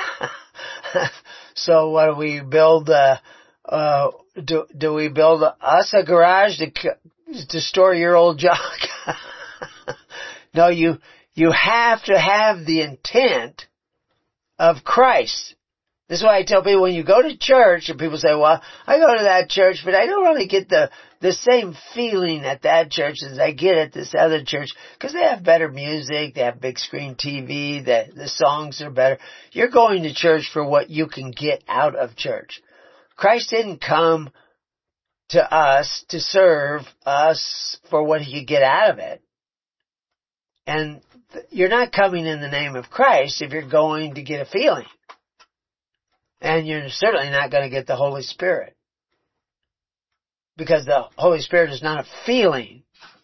So what do we build, do we build us a garage to store your old junk? No, you have to have the intent of Christ. This is why I tell people when you go to church, and people say, well, I go to that church, but I don't really get the same feeling at that church as I get at this other church, because they have better music, they have big screen TV, the songs are better. You're going to church for what you can get out of church. Christ didn't come to us to serve us for what he could get out of it. And you're not coming in the name of Christ if you're going to get a feeling. And you're certainly not going to get the Holy Spirit. Because the Holy Spirit is not a feeling.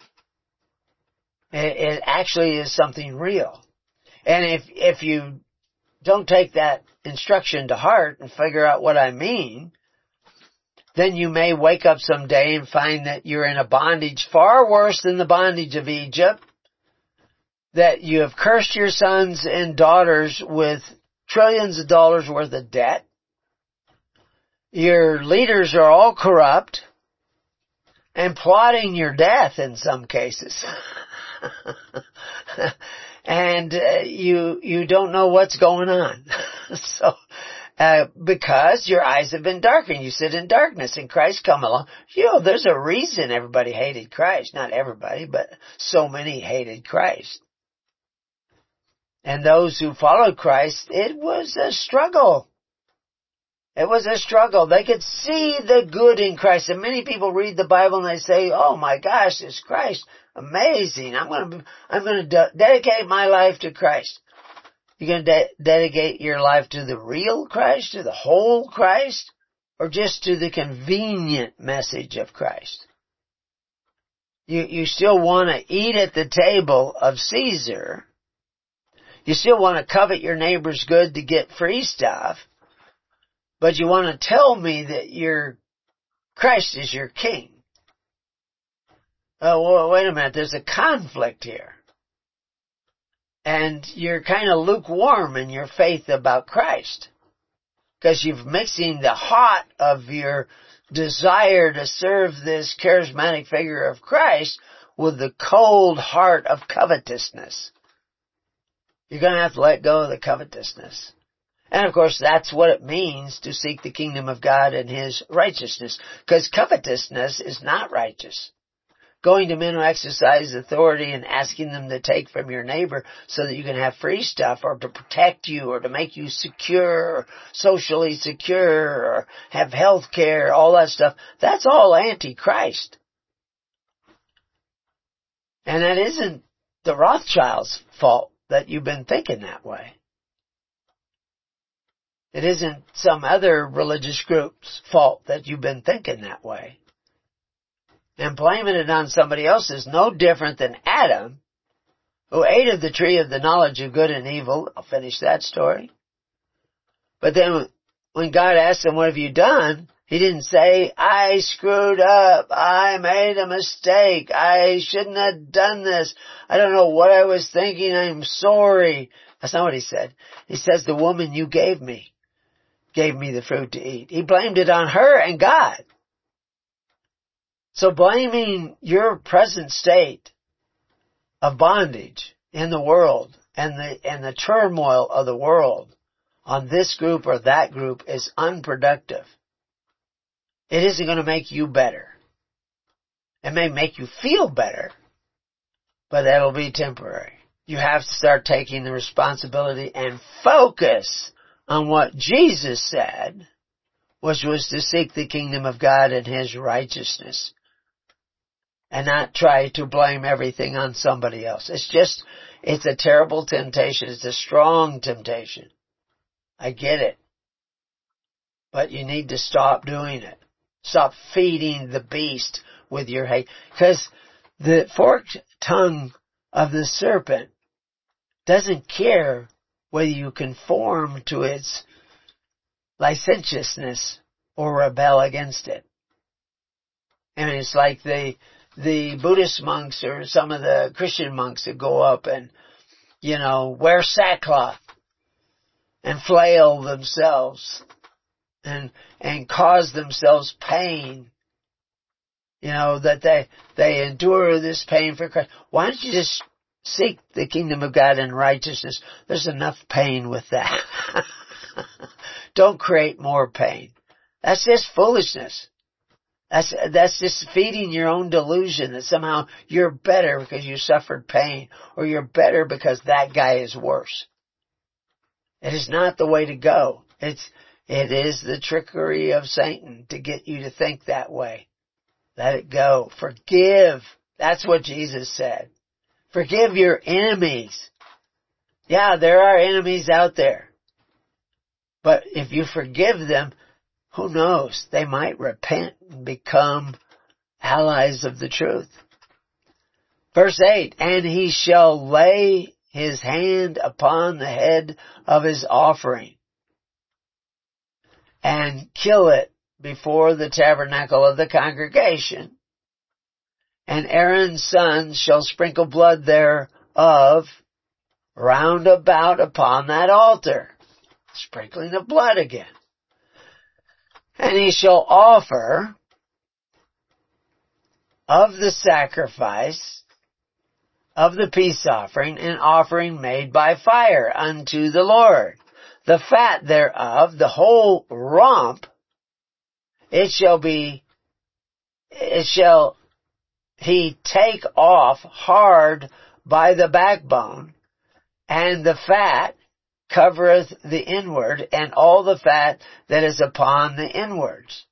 It actually is something real. And if you don't take that instruction to heart and figure out what I mean, then you may wake up someday and find that you're in a bondage far worse than the bondage of Egypt. That you have cursed your sons and daughters with trillions of dollars worth of debt. Your leaders are all corrupt and plotting your death in some cases. And you don't know what's going on. So, because your eyes have been darkened. You sit in darkness and Christ come along. There's a reason everybody hated Christ. Not everybody, but so many hated Christ. And those who followed Christ, it was a struggle. It was a struggle. They could see the good in Christ. And many people read the Bible and they say, oh my gosh, is Christ amazing. I'm going to dedicate my life to Christ. You're going to dedicate your life to the real Christ, to the whole Christ, or just to the convenient message of Christ? You still want to eat at the table of Caesar. You still want to covet your neighbor's good to get free stuff. But you want to tell me that Christ is your king. Oh, well, wait a minute. There's a conflict here. And you're kind of lukewarm in your faith about Christ. Because you're mixing the hot of your desire to serve this charismatic figure of Christ with the cold heart of covetousness. You're going to have to let go of the covetousness. And of course, that's what it means to seek the kingdom of God and his righteousness. Because covetousness is not righteous. Going to men who exercise authority and asking them to take from your neighbor so that you can have free stuff, or to protect you, or to make you secure, or socially secure, or have health care, all that stuff, that's all anti-Christ. And that isn't the Rothschilds' fault that you've been thinking that way. It isn't some other religious group's fault that you've been thinking that way. And blaming it on somebody else is no different than Adam, who ate of the tree of the knowledge of good and evil. I'll finish that story. But then when God asked him, what have you done? He didn't say, I screwed up. I made a mistake. I shouldn't have done this. I don't know what I was thinking. I'm sorry. That's not what he said. He says, the woman you gave me the fruit to eat. He blamed it on her and God. So blaming your present state of bondage in the world and the turmoil of the world on this group or that group is unproductive. It isn't going to make you better. It may make you feel better, but that'll be temporary. You have to start taking the responsibility and focus on what Jesus said, which was to seek the kingdom of God and His righteousness, and not try to blame everything on somebody else. It's a terrible temptation. It's a strong temptation. I get it. But you need to stop doing it. Stop feeding the beast with your hate. Because the forked tongue of the serpent doesn't care whether you conform to its licentiousness or rebel against it. I mean, it's like the Buddhist monks or some of the Christian monks that go up and, wear sackcloth and flail themselves and cause themselves pain. That they endure this pain for Christ. Why don't you just seek the kingdom of God and righteousness? There's enough pain with that. Don't create more pain. That's just foolishness. That's just feeding your own delusion that somehow you're better because you suffered pain, or you're better because that guy is worse. It is not the way to go. It is the trickery of Satan to get you to think that way. Let it go. Forgive. That's what Jesus said. Forgive your enemies. Yeah, there are enemies out there. But if you forgive them, who knows? They might repent and become allies of the truth. Verse 8, and he shall lay his hand upon the head of his offering and kill it before the tabernacle of the congregation. And Aaron's sons shall sprinkle blood thereof round about upon that altar. Sprinkling the blood again. And he shall offer of the sacrifice of the peace offering an offering made by fire unto the Lord. The fat thereof, the whole rump, it shall he take off hard by the backbone, and the fat covereth the inward, and all the fat that is upon the inwards.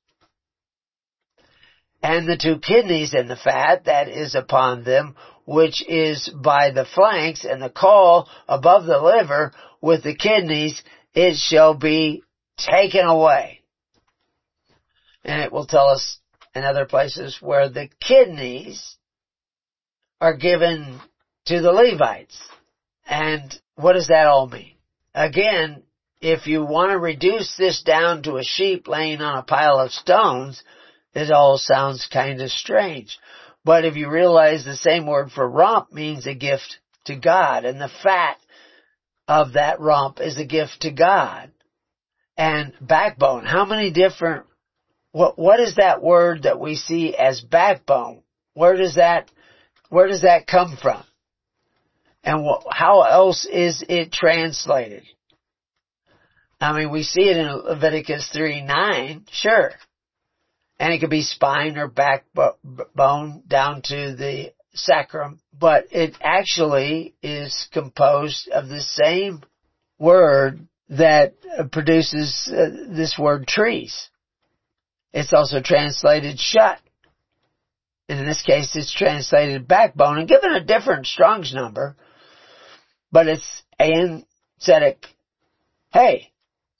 And the 2 kidneys and the fat that is upon them, which is by the flanks, and the caul above the liver with the kidneys, it shall be taken away. And it will tell us in other places where the kidneys are given to the Levites. And what does that all mean? Again, if you want to reduce this down to a sheep laying on a pile of stones, it all sounds kind of strange. But if you realize the same word for rump means a gift to God, and the fat of that rump is a gift to God. And backbone, how many different, what is that word that we see as backbone? Where does that come from? And how else is it translated? I mean, we see it in Leviticus 3:9, sure. And it could be spine or backbone down to the sacrum. But it actually is composed of the same word that produces this word trees. It's also translated shut. And in this case, it's translated backbone and given a different Strong's number. But it's anesthetic. Hey,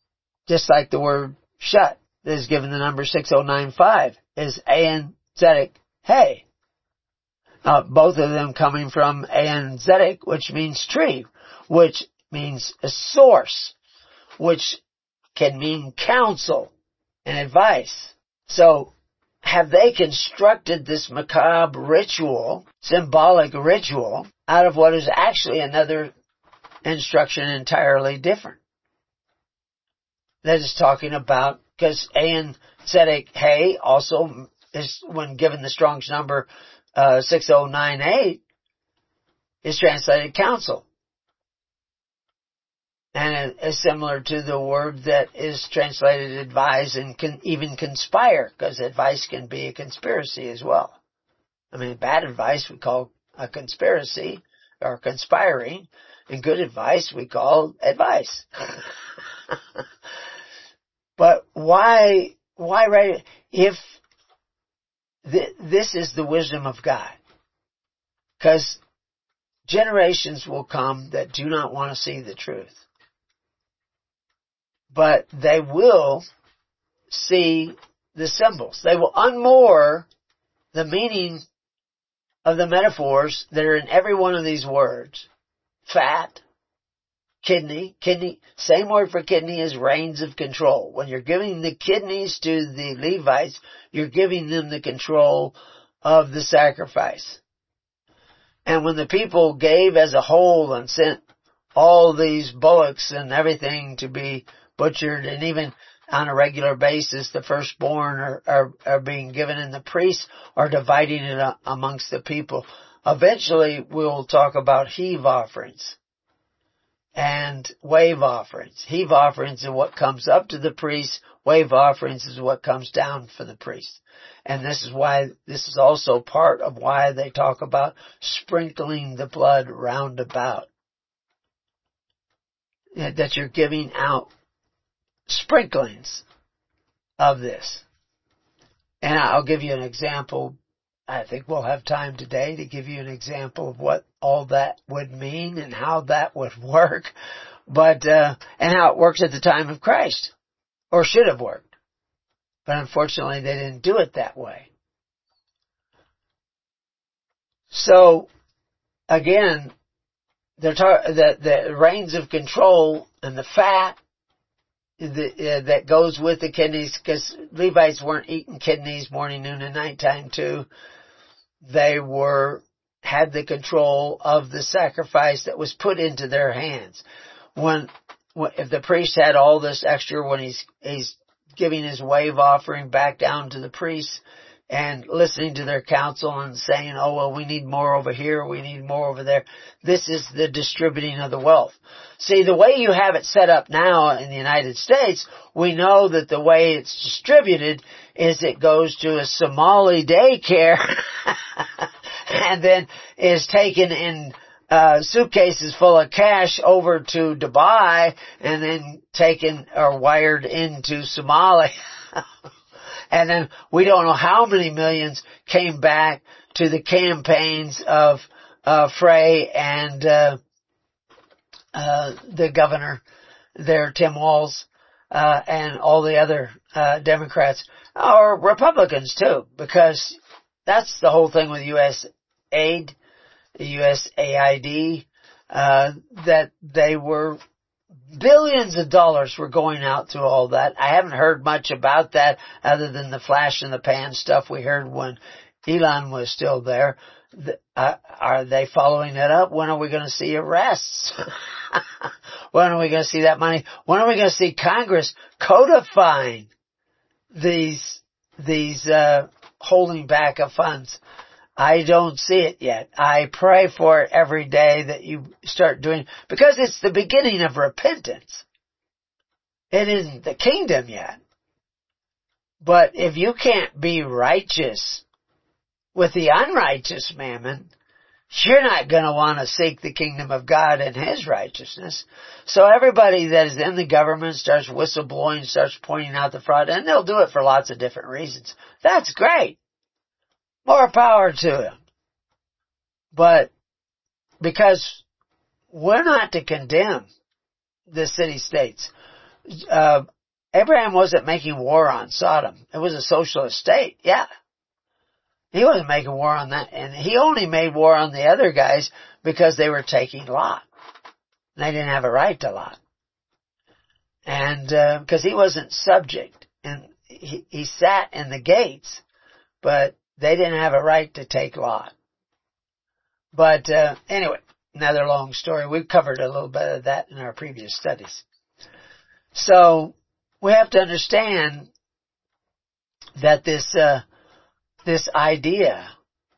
Just like the word shut that is given the number 6095 is Ayin Zedek Hey. Both of them coming from Ayin Zedek, which means tree, which means a source, which can mean counsel and advice. So, have they constructed this macabre ritual, symbolic ritual, out of what is actually another instruction entirely different? That is talking about, because Ayin Zedek Hey also is, when given the Strong's number 6098, is translated counsel. And it is similar to the word that is translated advise and can even conspire, because advice can be a conspiracy as well. I mean, bad advice we call a conspiracy or conspiring, and good advice we call advice. But why write it if this is the wisdom of God? Because generations will come that do not want to see the truth. But they will see the symbols. They will unmoor the meaning of the metaphors that are in every one of these words. Fat, kidney, same word for kidney is reins of control. When you're giving the kidneys to the Levites, you're giving them the control of the sacrifice. And when the people gave as a whole and sent all these bullocks and everything to be butchered, and even on a regular basis, the firstborn are being given, and the priests are dividing it up amongst the people. Eventually, we'll talk about heave offerings and wave offerings. Heave offerings are what comes up to the priest. Wave offerings is what comes down for the priest. And this is also part of why they talk about sprinkling the blood round about. That you're giving out sprinklings of this. And I'll give you an example. I think we'll have time today to give you an example of what all that would mean and how that would work. But, and how it works at the time of Christ. Or should have worked. But unfortunately they didn't do it that way. So, again, the reins of control and the fat that goes with the kidneys, because Levites weren't eating kidneys morning, noon, and nighttime too. They had the control of the sacrifice that was put into their hands. If the priest had all this extra when he's giving his wave offering back down to the priests and listening to their counsel and saying, oh, well, we need more over here, we need more over there. This is the distributing of the wealth. See, the way you have it set up now in the United States, we know that the way it's distributed is it goes to a Somali daycare and then is taken in suitcases full of cash over to Dubai and then taken or wired into Somalia. And then we don't know how many millions came back to the campaigns of Frey and the governor there, Tim Walz, and all the other Democrats, or Republicans too, because that's the whole thing with U.S. aid, USAID, that they were billions of dollars were going out through all that. I haven't heard much about that other than the flash in the pan stuff we heard when Elon was still there. Are they following it up? When are we going to see arrests? When are we going to see that money? When are we going to see Congress codifying these holding back of funds? I don't see it yet. I pray for it every day that you start doing, because it's the beginning of repentance. It isn't the kingdom yet. But if you can't be righteous with the unrighteous mammon, you're not going to want to seek the kingdom of God and His righteousness. So everybody that is in the government starts whistleblowing, starts pointing out the fraud, and they'll do it for lots of different reasons. That's great. More power to them. But because we're not to condemn the city-states. Abraham wasn't making war on Sodom. It was a socialist state, yeah. He wasn't making war on that, and he only made war on the other guys because they were taking Lot. They didn't have a right to Lot. And, because he wasn't subject, and he sat in the gates, but they didn't have a right to take Lot. But, anyway, another long story. We've covered a little bit of that in our previous studies. So, we have to understand that this idea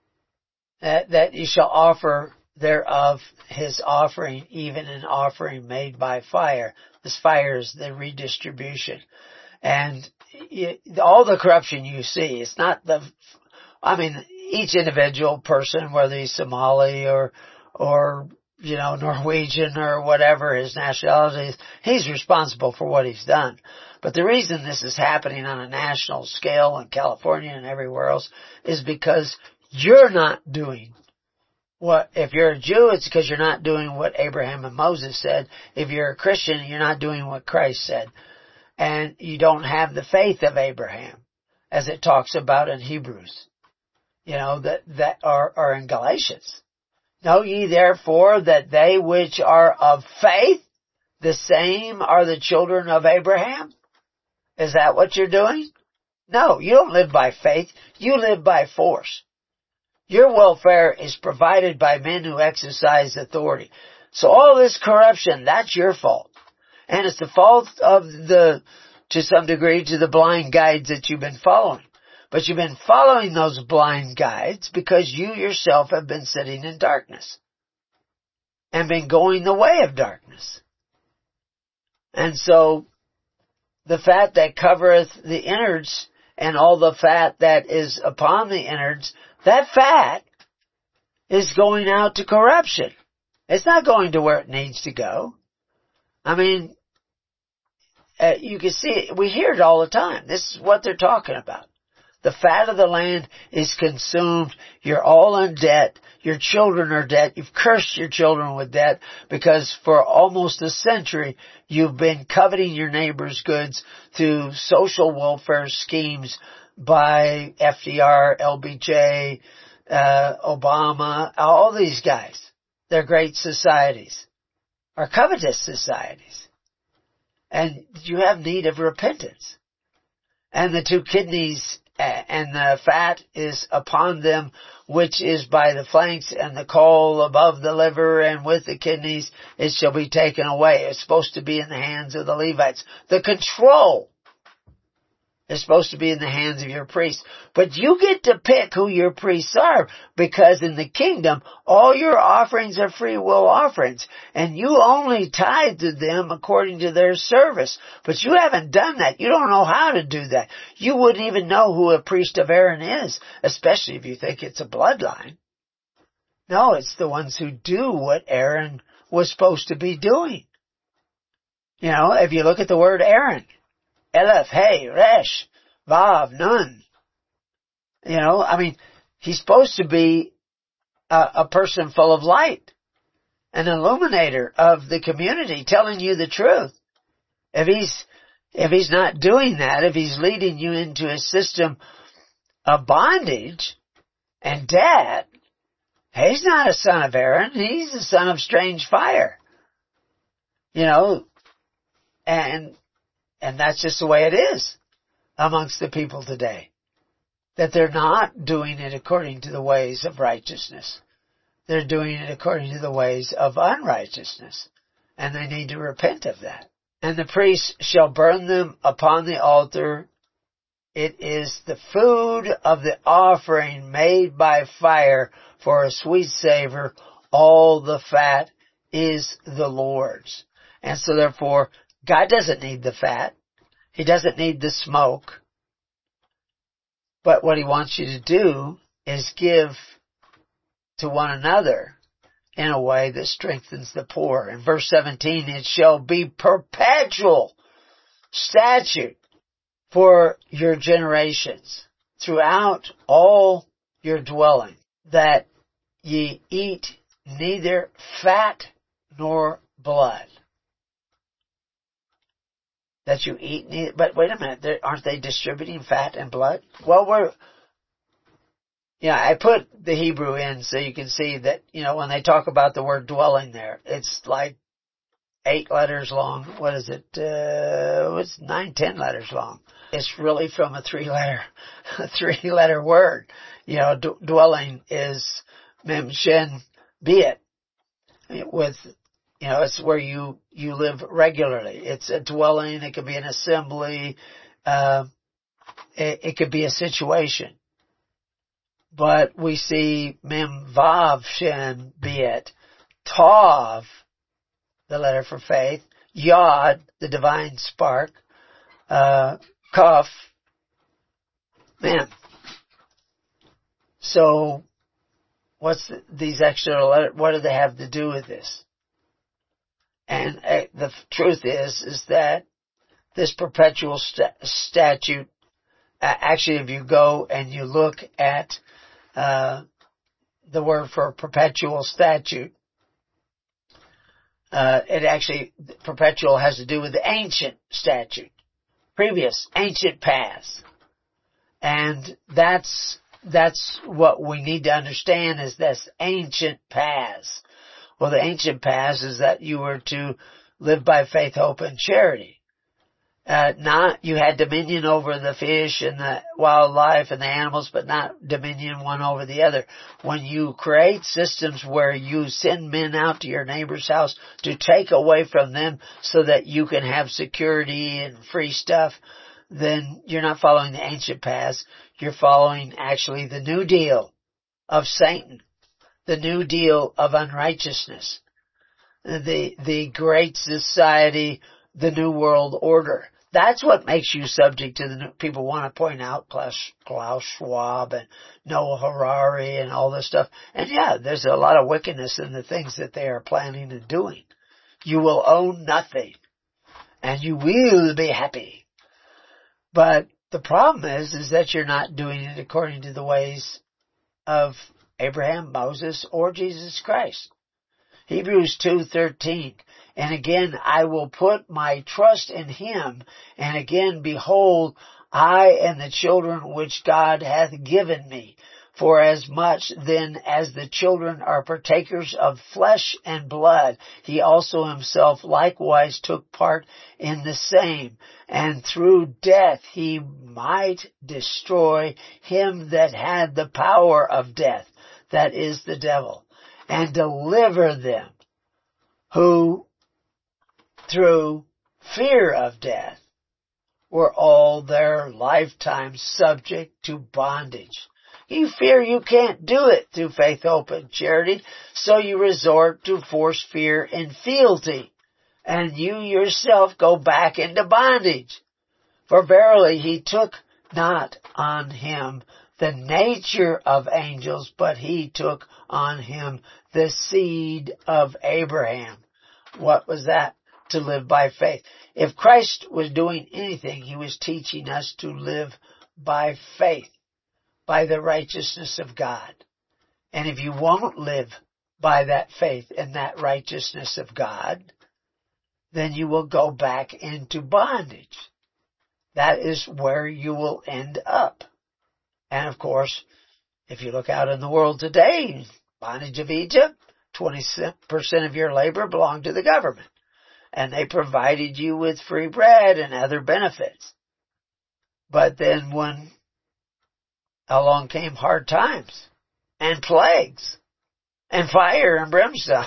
that you shall offer thereof his offering, even an offering made by fire. This fire is the redistribution. And all the corruption you see, it's not each individual person, whether he's Somali or Norwegian or whatever his nationality is, he's responsible for what he's done. But the reason this is happening on a national scale in California and everywhere else is because you're not doing if you're a Jew, it's because you're not doing what Abraham and Moses said. If you're a Christian, you're not doing what Christ said. And you don't have the faith of Abraham, as it talks about in Hebrews, that are in Galatians. Know ye therefore that they which are of faith, the same are the children of Abraham? Is that what you're doing? No, you don't live by faith. You live by force. Your welfare is provided by men who exercise authority. So all this corruption, that's your fault. And it's the fault of to some degree, to the blind guides that you've been following. But you've been following those blind guides because you yourself have been sitting in darkness and been going the way of darkness. And so the fat that covereth the innards and all the fat that is upon the innards, that fat is going out to corruption. It's not going to where it needs to go. You can see it. We hear it all the time. This is what they're talking about. The fat of the land is consumed. You're all in debt. Your children are debt. You've cursed your children with debt because for almost a century you've been coveting your neighbor's goods through social welfare schemes by FDR, LBJ, Obama, all these guys. They're great societies, are covetous societies. And you have need of repentance. And the two kidneys and the fat is upon them, which is by the flanks, and the caul above the liver, and with the kidneys it shall be taken away. It's supposed to be in the hands of the Levites. The control is supposed to be in the hands of your priests. But you get to pick who your priests are, because in the kingdom, all your offerings are free will offerings, and you only tithe to them according to their service. But you haven't done that. You don't know how to do that. You wouldn't even know who a priest of Aaron is, especially if you think it's a bloodline. No, it's the ones who do what Aaron was supposed to be doing. If you look at the word Aaron, Aleph, Hey, Resh, Vav, Nun. He's supposed to be a person full of light, an illuminator of the community, telling you the truth. If he's not doing that, if he's leading you into a system of bondage and debt, he's not a son of Aaron. He's a son of strange fire. And that's just the way it is amongst the people today. That they're not doing it according to the ways of righteousness. They're doing it according to the ways of unrighteousness. And they need to repent of that. And the priest shall burn them upon the altar. It is the food of the offering made by fire for a sweet savor. All the fat is the Lord's. And so therefore, God doesn't need the fat. He doesn't need the smoke. But what He wants you to do is give to one another in a way that strengthens the poor. In verse 17, it shall be perpetual statute for your generations throughout all your dwelling, that ye eat neither fat nor blood. that you eat. But wait a minute, aren't they distributing fat and blood? Well, I put the Hebrew in so you can see that, when they talk about the word dwelling there, it's like 8 letters long. What is it? It's 9, 10 letters long. It's really from a 3-letter word. Dwelling is mem shin bet, with, it's where you live regularly. It's a dwelling. It could be an assembly. It could be a situation. But we see mem vav shin bet, tav, the letter for faith, yod, the divine spark, kaf, mem. So, what's these extra letters? What do they have to do with this? And the truth is that this perpetual statute, actually if you go and you look at the word for perpetual statute, perpetual has to do with the ancient statute, previous, ancient past. And that's what we need to understand, is this ancient past. Well, the ancient past is that you were to live by faith, hope, and charity. You had dominion over the fish and the wildlife and the animals, but not dominion one over the other. When you create systems where you send men out to your neighbor's house to take away from them so that you can have security and free stuff, then you're not following the ancient past. You're following actually the new deal of Satan, the new deal of unrighteousness, the great society, the new world order. That's what makes you subject to the new. People want to point out Klaus Schwab and Noah Harari and all this stuff. And there's a lot of wickedness in the things that they are planning and doing. You will own nothing, and you will be happy. But the problem is that you're not doing it according to the ways of Abraham, Moses, or Jesus Christ. Hebrews 2:13. And again, I will put my trust in him. And again, behold, I and the children which God hath given me. For as much then as the children are partakers of flesh and blood, he also himself likewise took part in the same. And through death he might destroy him that had the power of death, that is the devil, and deliver them who through fear of death were all their lifetime subject to bondage. You fear you can't do it through faith, hope, and charity, so you resort to force, fear, and fealty, and you yourself go back into bondage. For verily he took not on him the nature of angels, but he took on him the seed of Abraham. What was that? To live by faith. If Christ was doing anything, he was teaching us to live by faith, by the righteousness of God. And if you won't live by that faith and that righteousness of God, then you will go back into bondage. That is where you will end up. And of course, if you look out in the world today, bondage of Egypt, 20% of your labor belonged to the government. And they provided you with free bread and other benefits. But then when along came hard times and plagues and fire and brimstone,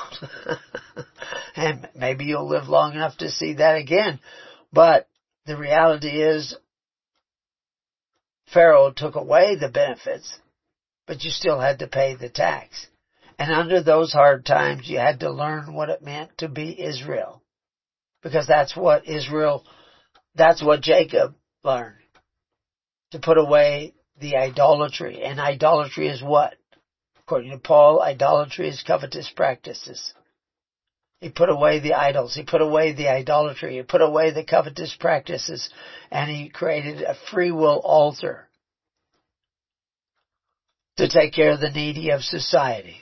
and maybe you'll live long enough to see that again. But the reality is Pharaoh took away the benefits, but you still had to pay the tax. And under those hard times, you had to learn what it meant to be Israel. Because that's what Jacob learned. To put away the idolatry. And idolatry is what? According to Paul, idolatry is covetous practices. He put away the idols. He put away the idolatry. He put away the covetous practices. And he created a free will altar to take care of the needy of society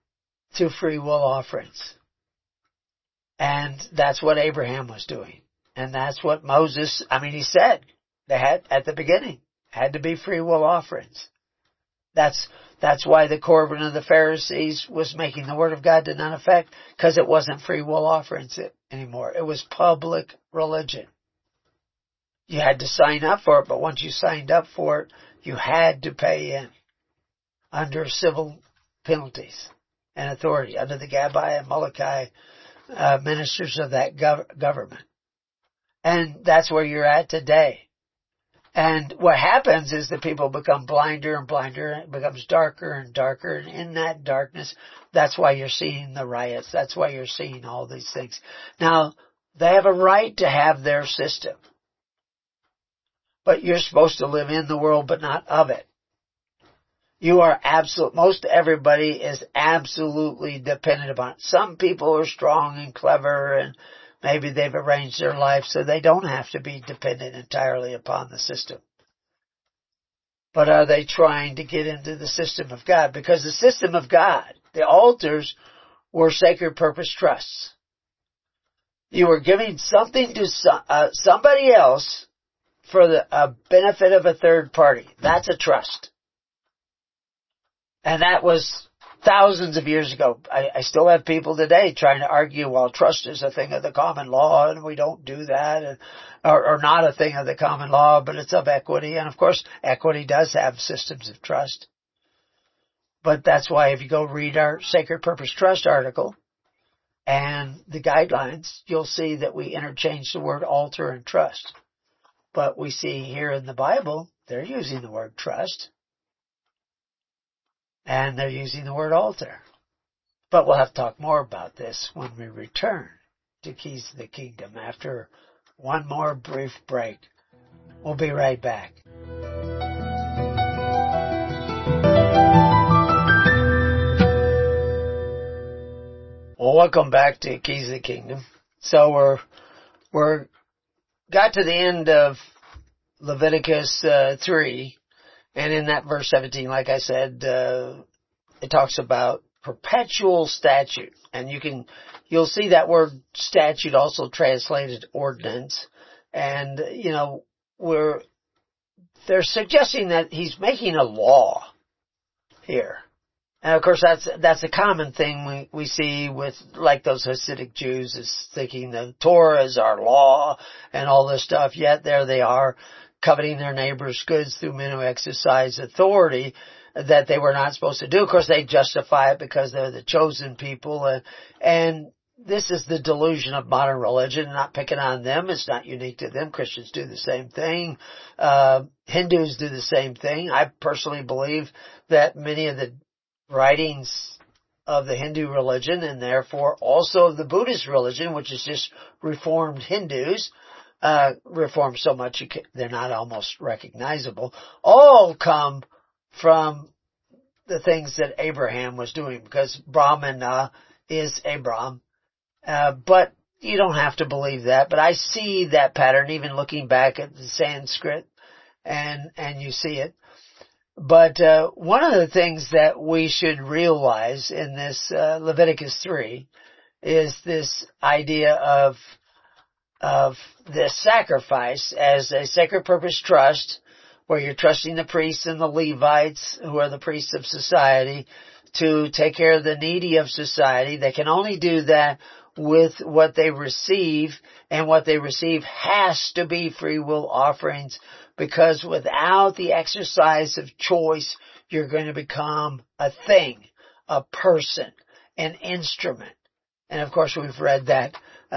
through free will offerings. And that's what Abraham was doing. And that's what Moses, he said, they had, at the beginning, had to be free will offerings. That's why the Corban of the Pharisees was making the Word of God to none effect, because it wasn't free will offerings anymore. It was public religion. You had to sign up for it, but once you signed up for it, you had to pay in under civil penalties and authority, under the Gabbai and Molokai ministers of that government. And that's where you're at today. And what happens is that people become blinder and blinder, and it becomes darker and darker, and in that darkness, that's why you're seeing the riots. That's why you're seeing all these things. Now, they have a right to have their system. But you're supposed to live in the world, but not of it. You are most everybody is absolutely dependent upon it. Some people are strong and clever, and maybe they've arranged their life so they don't have to be dependent entirely upon the system. But are they trying to get into the system of God? Because the system of God, the altars, were sacred purpose trusts. You were giving something to somebody else for the benefit of a third party. That's a trust. And that was thousands of years ago. I still have people today trying to argue, well, trust is a thing of the common law and we don't do that, or not a thing of the common law, but it's of equity. And of course, equity does have systems of trust. But that's why if you go read our Sacred Purpose Trust article and the guidelines, you'll see that we interchange the word altar and trust. But we see here in the Bible, they're using the word trust. And they're using the word altar. But we'll have to talk more about this when we return to Keys to the Kingdom after one more brief break. We'll be right back. Well, welcome back to Keys to the Kingdom. So we're got to the end of Leviticus 3, and in that verse 17, like I said, it talks about perpetual statute, and you'll see that word statute also translated ordinance, and they're suggesting that he's making a law here. And of course, that's a common thing we see with, like, those Hasidic Jews, is thinking the Torah is our law and all this stuff. Yet there they are, coveting their neighbor's goods through men who exercise authority that they were not supposed to do. Of course, they justify it because they're the chosen people, and this is the delusion of modern religion. Not picking on them; it's not unique to them. Christians do the same thing. Hindus do the same thing. I personally believe that many of the writings of the Hindu religion, and therefore also of the Buddhist religion, which is just Reformed Hindus, Reformed so much they're not almost recognizable, all come from the things that Abraham was doing, because Brahmana is Abram. But you don't have to believe that. But I see that pattern even looking back at the Sanskrit, and you see it. But one of the things that we should realize in this Leviticus 3 is this idea of this sacrifice as a sacred purpose trust, where you're trusting the priests and the Levites, who are the priests of society, to take care of the needy of society. They can only do that with what they receive, and what they receive has to be free will offerings, because without the exercise of choice, you're going to become a thing, a person, an instrument. And of course, we've read that,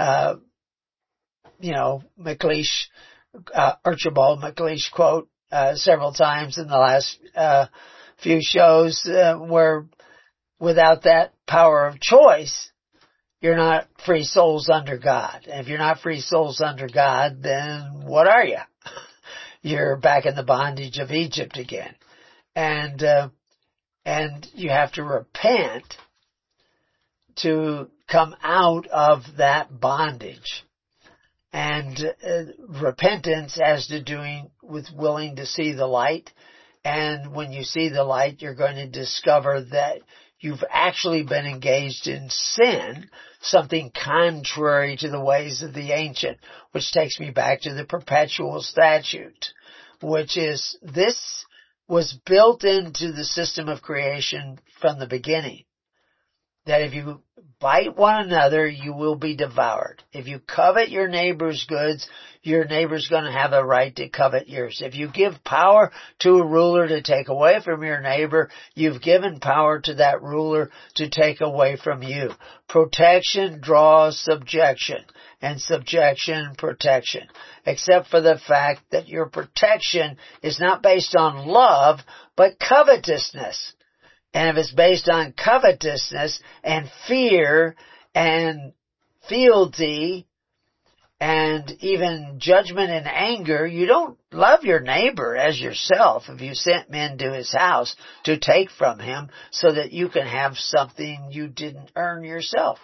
McLeish, Archibald McLeish quote, several times in the last, few shows, where without that power of choice, you're not free souls under God. And if you're not free souls under God, then what are you? You're back in the bondage of Egypt again. And you have to repent to come out of that bondage. And repentance has to do with willing to see the light. And when you see the light, you're going to discover that you've actually been engaged in sin, something contrary to the ways of the ancient, which takes me back to the perpetual statute, which is, this was built into the system of creation from the beginning. That if you bite one another, you will be devoured. If you covet your neighbor's goods, your neighbor's going to have a right to covet yours. If you give power to a ruler to take away from your neighbor, you've given power to that ruler to take away from you. Protection draws subjection, and subjection protection. Except for the fact that your protection is not based on love, but covetousness. And if it's based on covetousness and fear and fealty and even judgment and anger, you don't love your neighbor as yourself if you sent men to his house to take from him so that you can have something you didn't earn yourself.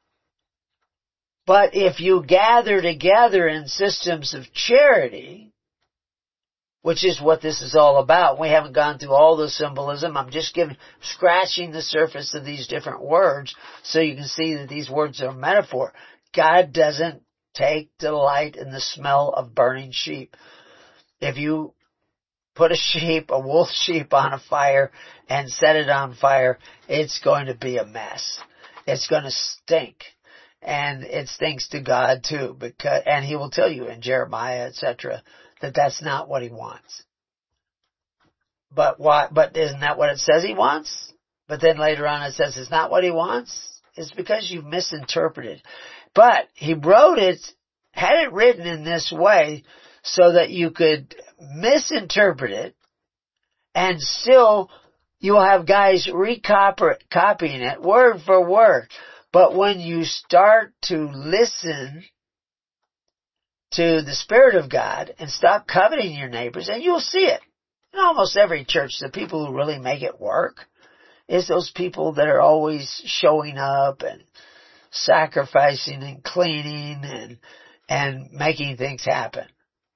But if you gather together in systems of charity, which is what this is all about. We haven't gone through all the symbolism. I'm just scratching the surface of these different words so you can see that these words are metaphor. God doesn't take delight in the smell of burning sheep. If you put a wolf sheep on a fire and set it on fire, it's going to be a mess. It's going to stink. And it stinks to God too, and He will tell you in Jeremiah, etc., that that's not what He wants. But why? But isn't that what it says He wants? But then later on it says it's not what He wants. It's because you've misinterpreted. But He had it written in this way so that you could misinterpret it, and still you'll have guys copying it word for word. But when you start to listen to the Spirit of God and stop coveting your neighbors, and you'll see it in almost every church, the people who really make it work is those people that are always showing up and sacrificing and cleaning and making things happen.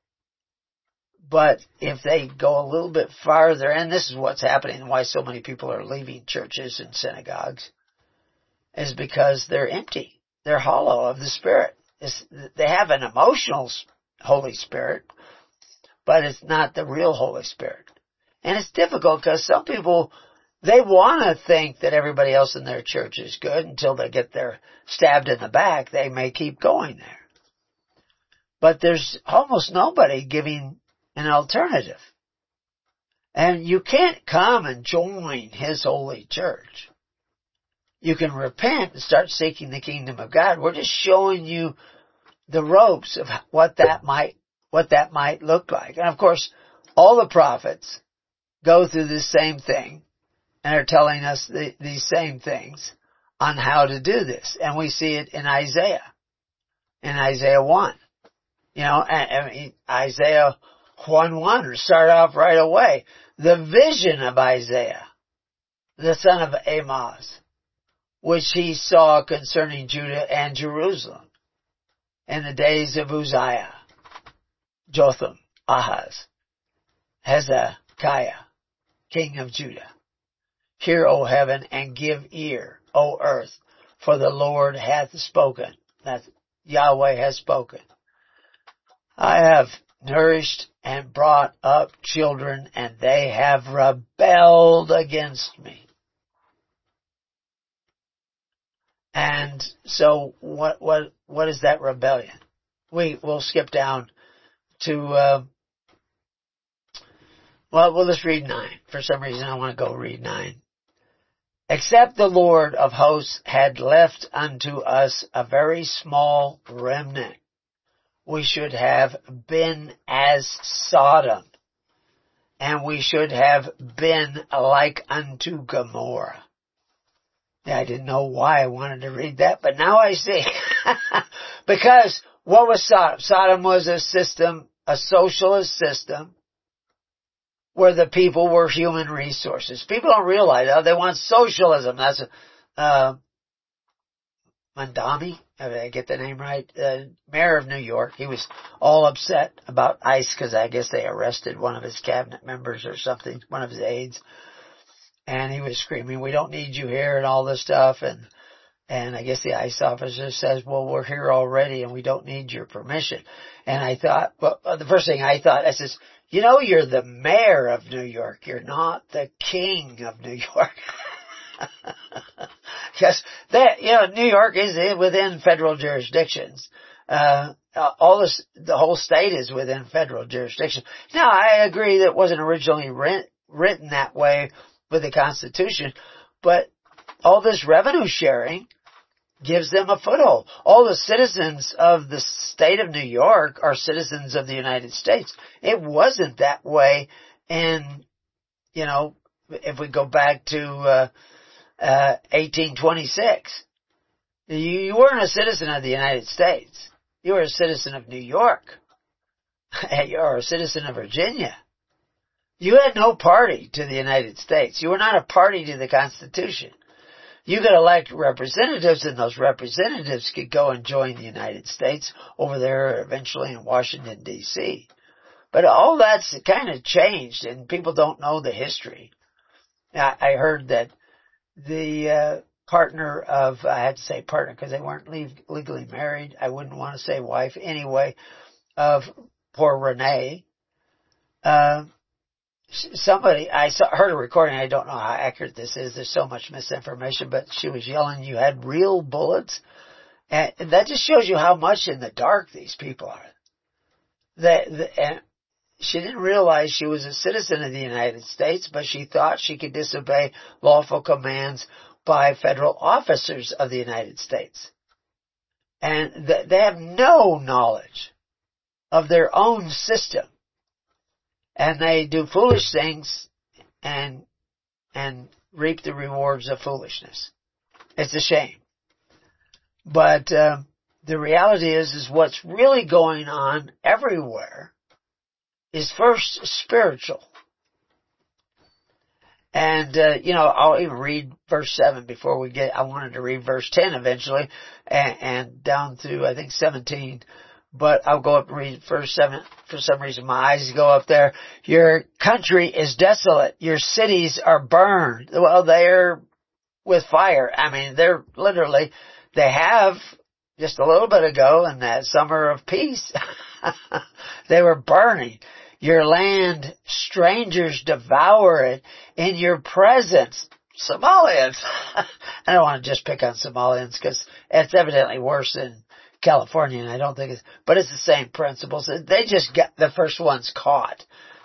But if they go a little bit farther, and this is what's happening and why so many people are leaving churches and synagogues, is because they're empty. They're hollow of the Spirit. They have an emotional Holy Spirit, but it's not the real Holy Spirit. And it's difficult because some people, they want to think that everybody else in their church is good until they get their stabbed in the back. They may keep going there. But there's almost nobody giving an alternative. And you can't come and join His holy church. You can repent and start seeking the kingdom of God. We're just showing you the ropes of what that might look like. And of course, all the prophets go through the same thing and are telling us these same things on how to do this. And we see it in Isaiah 1. You know, and Isaiah 1:1 start off right away. The vision of Isaiah, the son of Amoz, which he saw concerning Judah and Jerusalem in the days of Uzziah, Jotham, Ahaz, Hezekiah, king of Judah. Hear, O heaven, and give ear, O earth, for the Lord hath spoken. That Yahweh has spoken. I have nourished and brought up children, and they have rebelled against me. And so what is that rebellion? We'll skip down to, we'll just read 9. For some reason I want to go read 9. Except the Lord of hosts had left unto us a very small remnant, we should have been as Sodom, and we should have been like unto Gomorrah. I didn't know why I wanted to read that, but now I see. Because what was Sodom? Sodom was a system, a socialist system, where the people were human resources. People don't realize they want socialism. That's Mamdani, if I get the name right, mayor of New York. He was all upset about ICE because I guess they arrested one of his cabinet members or something, one of his aides. And he was screaming, "We don't need you here," and all this stuff. And I guess the ICE officer says, "Well, we're here already and we don't need your permission." And I thought, well, the first thing I thought, I says, "You know, you're the mayor of New York. You're not the king of New York." Because New York is within federal jurisdictions. The whole state is within federal jurisdiction. Now, I agree that it wasn't originally written that way with the Constitution, but all this revenue sharing gives them a foothold. All the citizens of the state of New York are citizens of the United States. It wasn't that way in, if we go back to 1826. You weren't a citizen of the United States. You were a citizen of New York. Or a citizen of Virginia. You had no party to the United States. You were not a party to the Constitution. You could elect representatives, and those representatives could go and join the United States over there eventually in Washington, D.C. But all that's kind of changed, and people don't know the history. I heard that the partner of, I had to say partner because they weren't legally married. I wouldn't want to say wife anyway, of poor Renee. Somebody, heard a recording, I don't know how accurate this is, there's so much misinformation, but she was yelling, "You had real bullets," and that just shows you how much in the dark these people are. And she didn't realize she was a citizen of the United States, but she thought she could disobey lawful commands by federal officers of the United States. And they have no knowledge of their own system. And they do foolish things and reap the rewards of foolishness. It's a shame. But the reality is what's really going on everywhere is first spiritual. And, I'll even read verse 7 before I wanted to read verse 10 eventually, and down through, I think, 17. But I'll go up and read verse 7. For some reason, my eyes go up there. "Your country is desolate. Your cities are burned." Well, they're with fire. I mean, they have just a little bit ago in that summer of peace. They were burning. "Your land, strangers devour it in your presence." Somalians. I don't want to just pick on Somalians because it's evidently worse in California, and I don't think but it's the same principles. They just got the first ones caught,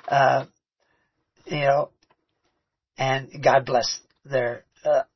and God bless their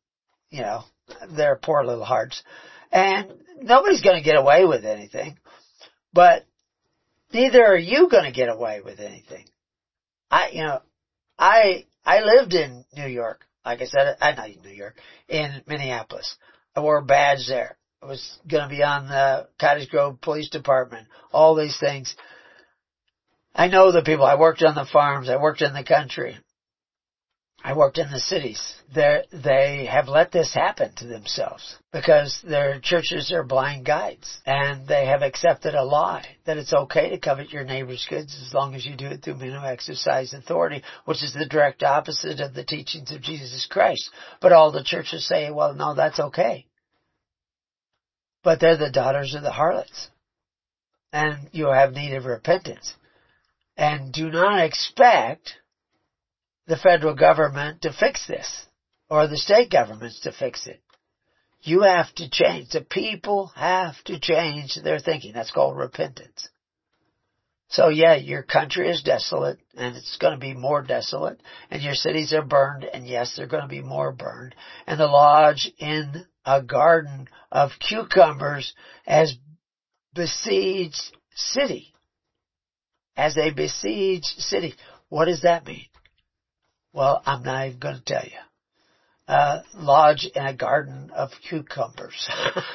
poor little hearts. And nobody's going to get away with anything, but neither are you going to get away with anything. I lived in New York, like I said, not in New York, in Minneapolis. I wore a badge there. I was going to be on the Cottage Grove Police Department, all these things. I know the people. I worked on the farms. I worked in the country. I worked in the cities. They have let this happen to themselves because their churches are blind guides, and they have accepted a lie that it's okay to covet your neighbor's goods as long as you do it through men who exercise authority, which is the direct opposite of the teachings of Jesus Christ. But all the churches say, well, no, that's okay. But they're the daughters of the harlots. And you have need of repentance. And do not expect the federal government to fix this, or the state governments to fix it. You have to change. The people have to change their thinking. That's called repentance. So yeah, your country is desolate, and it's going to be more desolate, and your cities are burned, and yes, they're going to be more burned. And the lodge in a garden of cucumbers as besieged city. As a besieged city. What does that mean? Well, I'm not even going to tell you. Lodge in a garden of cucumbers.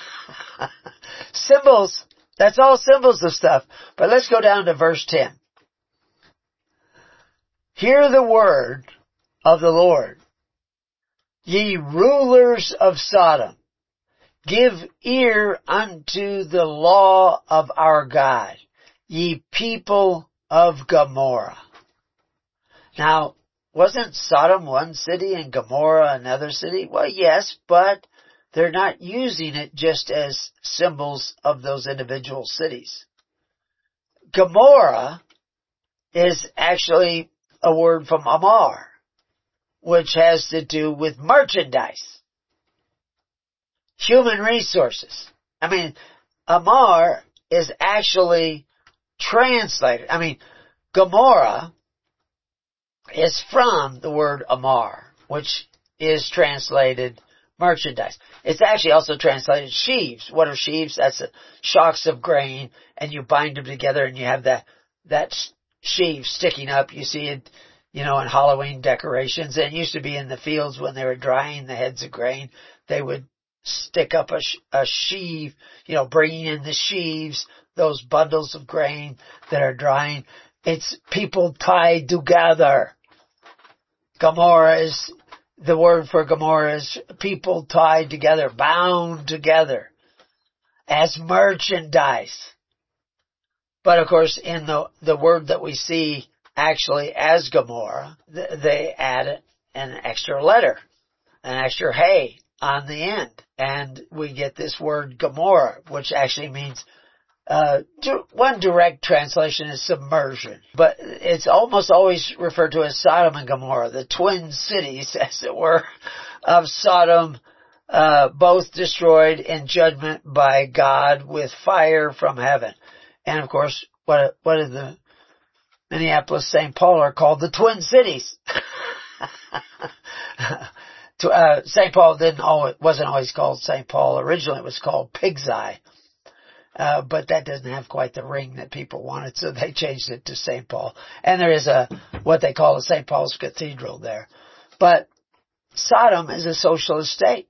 Symbols. That's all symbols of stuff. But let's go down to verse 10. "Hear the word of the Lord, ye rulers of Sodom. Give ear unto the law of our God, ye people of Gomorrah." Now, Wasn't Sodom one city and Gomorrah another city? Well, yes, but they're not using it just as symbols of those individual cities. Gomorrah is actually a word from Amar, which has to do with merchandise, human resources. I mean, Amar is actually translated. I mean, Gomorrah is from the word Amar, which is translated merchandise. It's actually also translated sheaves. What are sheaves? That's shocks of grain, and you bind them together, and you have that sheave sticking up. You see it, in Halloween decorations. And it used to be in the fields when they were drying the heads of grain. They would stick up a sheave, bringing in the sheaves, those bundles of grain that are drying. It's people tied together. The word for Gomorrah is people tied together, bound together as merchandise. But of course, in the word that we see actually as Gomorrah, they add an extra letter, an extra hey on the end. And we get this word Gomorrah, which actually means one direct translation is submersion, but it's almost always referred to as Sodom and Gomorrah, the twin cities, as it were, of Sodom, both destroyed in judgment by God with fire from heaven. And of course, what is the Minneapolis, St. Paul are called the twin cities. St. Paul wasn't always called St. Paul. Originally it was called Pig's Eye. But that doesn't have quite the ring that people wanted, so they changed it to St. Paul. And there is what they call a St. Paul's Cathedral there. But Sodom is a socialist state.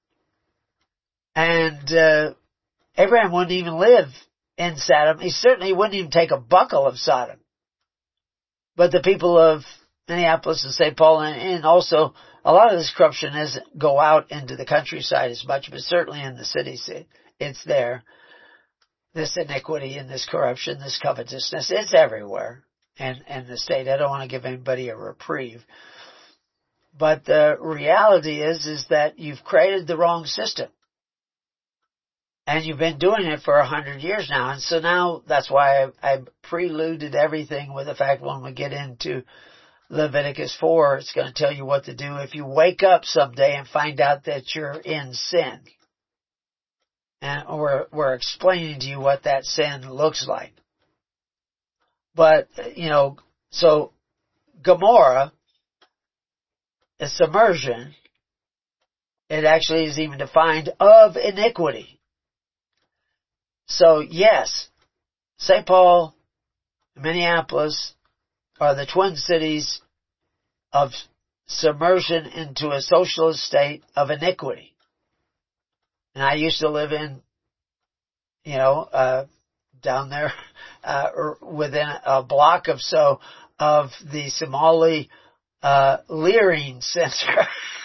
And Abraham wouldn't even live in Sodom. He certainly wouldn't even take a buckle of Sodom. But the people of Minneapolis and St. Paul, and also a lot of this corruption doesn't go out into the countryside as much, but certainly in the cities it's there. This iniquity and this corruption, this covetousness, it's everywhere in the state. I don't want to give anybody a reprieve. But the reality is that you've created the wrong system. And you've been doing it for 100 years now. And so now that's why I preluded everything with the fact when we get into Leviticus 4, it's going to tell you what to do if you wake up someday and find out that you're in sin. And we're explaining to you what that sin looks like. But, so Gomorrah is submersion. It actually is even defined of iniquity. So yes, St. Paul, Minneapolis are the twin cities of submersion into a socialist state of iniquity. And I used to live in, down there, within a block of the Somali, Leering Center.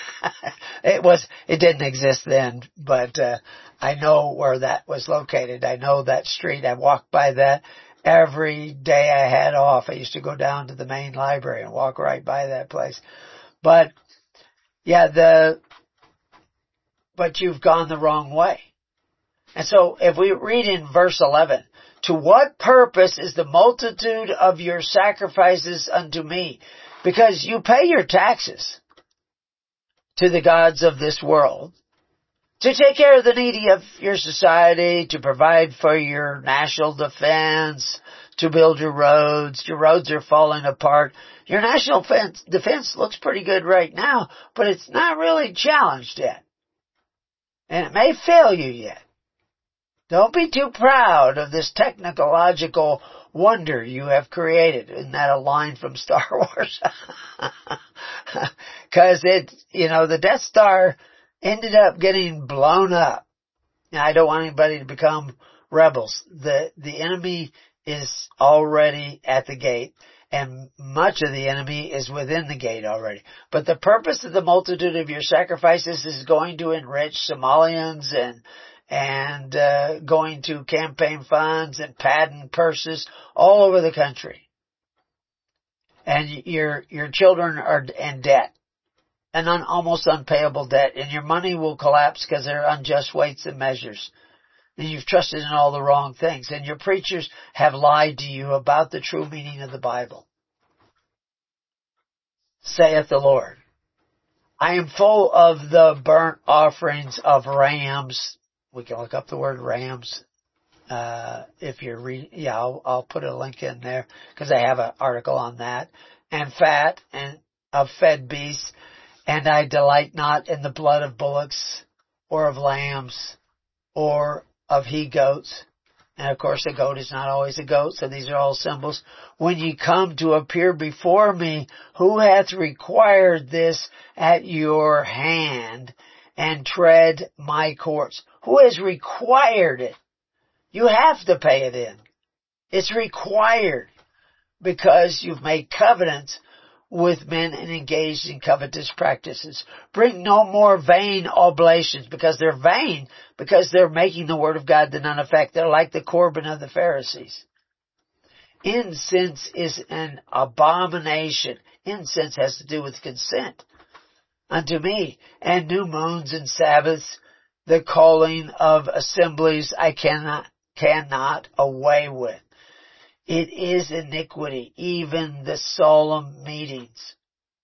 It didn't exist then, but, I know where that was located. I know that street. I walked by that every day I had off. I used to go down to the main library and walk right by that place. But, yeah, but you've gone the wrong way. And so if we read in verse 11, to what purpose is the multitude of your sacrifices unto me? Because you pay your taxes to the gods of this world, to take care of the needy of your society, to provide for your national defense, to build your roads. Your roads are falling apart. Your national defense looks pretty good right now, but it's not really challenged yet. And it may fail you yet. Don't be too proud of this technological wonder you have created. Isn't that a line from Star Wars? Cause the Death Star ended up getting blown up. Now, I don't want anybody to become rebels. The enemy is already at the gate, and much of the enemy is within the gate already. But the purpose of the multitude of your sacrifices is going to enrich Somalians and going to campaign funds and patent purses all over the country. and your children are in debt, an almost unpayable debt, and your money will collapse because there are unjust weights and measures. And you've trusted in all the wrong things, and your preachers have lied to you about the true meaning of the Bible. Saith the Lord, I am full of the burnt offerings of rams. We can look up the word rams. If you're I'll put a link in there because I have an article on that. And fat and of fed beasts, and I delight not in the blood of bullocks or of lambs or of he-goats. And of course the goat is not always a goat, so these are all symbols. When ye come to appear before me, who hath required this at your hand, and tread my courts? Who has required it? You have to pay it in. It's required because you've made covenants with men and engaged in covetous practices. Bring no more vain oblations, because they're vain, because they're making the word of God to none effect. They're like the Corban of the Pharisees. Incense is an abomination. Incense has to do with consent unto me. And new moons and Sabbaths, the calling of assemblies, I cannot away with. It is iniquity, even the solemn meetings.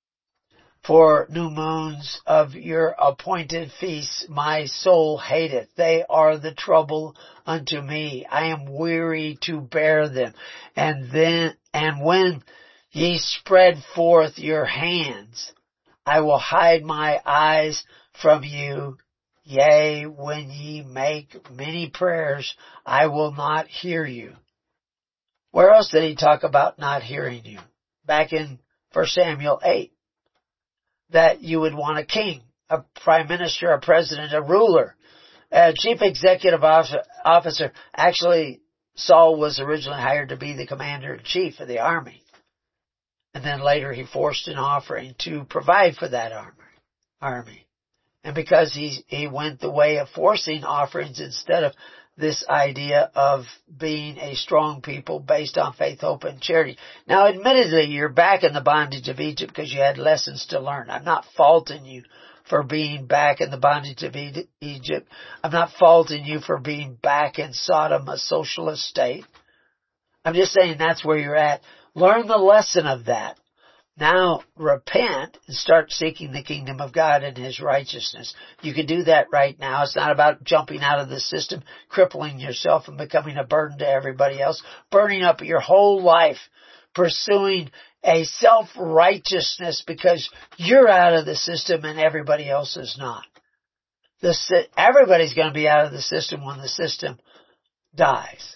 For new moons of your appointed feasts my soul hateth. They are the trouble unto me. I am weary to bear them. And when ye spread forth your hands, I will hide my eyes from you. Yea, when ye make many prayers, I will not hear you. Where else did he talk about not hearing you? Back in 1 Samuel 8. That you would want a king, a prime minister, a president, a ruler, a chief executive officer. Actually, Saul was originally hired to be the commander-in-chief of the army. And then later he forced an offering to provide for that army. And because he went the way of forcing offerings instead of this idea of being a strong people based on faith, hope, and charity. Now, admittedly, you're back in the bondage of Egypt because you had lessons to learn. I'm not faulting you for being back in the bondage of Egypt. I'm not faulting you for being back in Sodom, a socialist state. I'm just saying that's where you're at. Learn the lesson of that. Now repent and start seeking the kingdom of God and His righteousness. You can do that right now. It's not about jumping out of the system, crippling yourself and becoming a burden to everybody else, burning up your whole life, pursuing a self-righteousness because you're out of the system and everybody else is not. Everybody's going to be out of the system when the system dies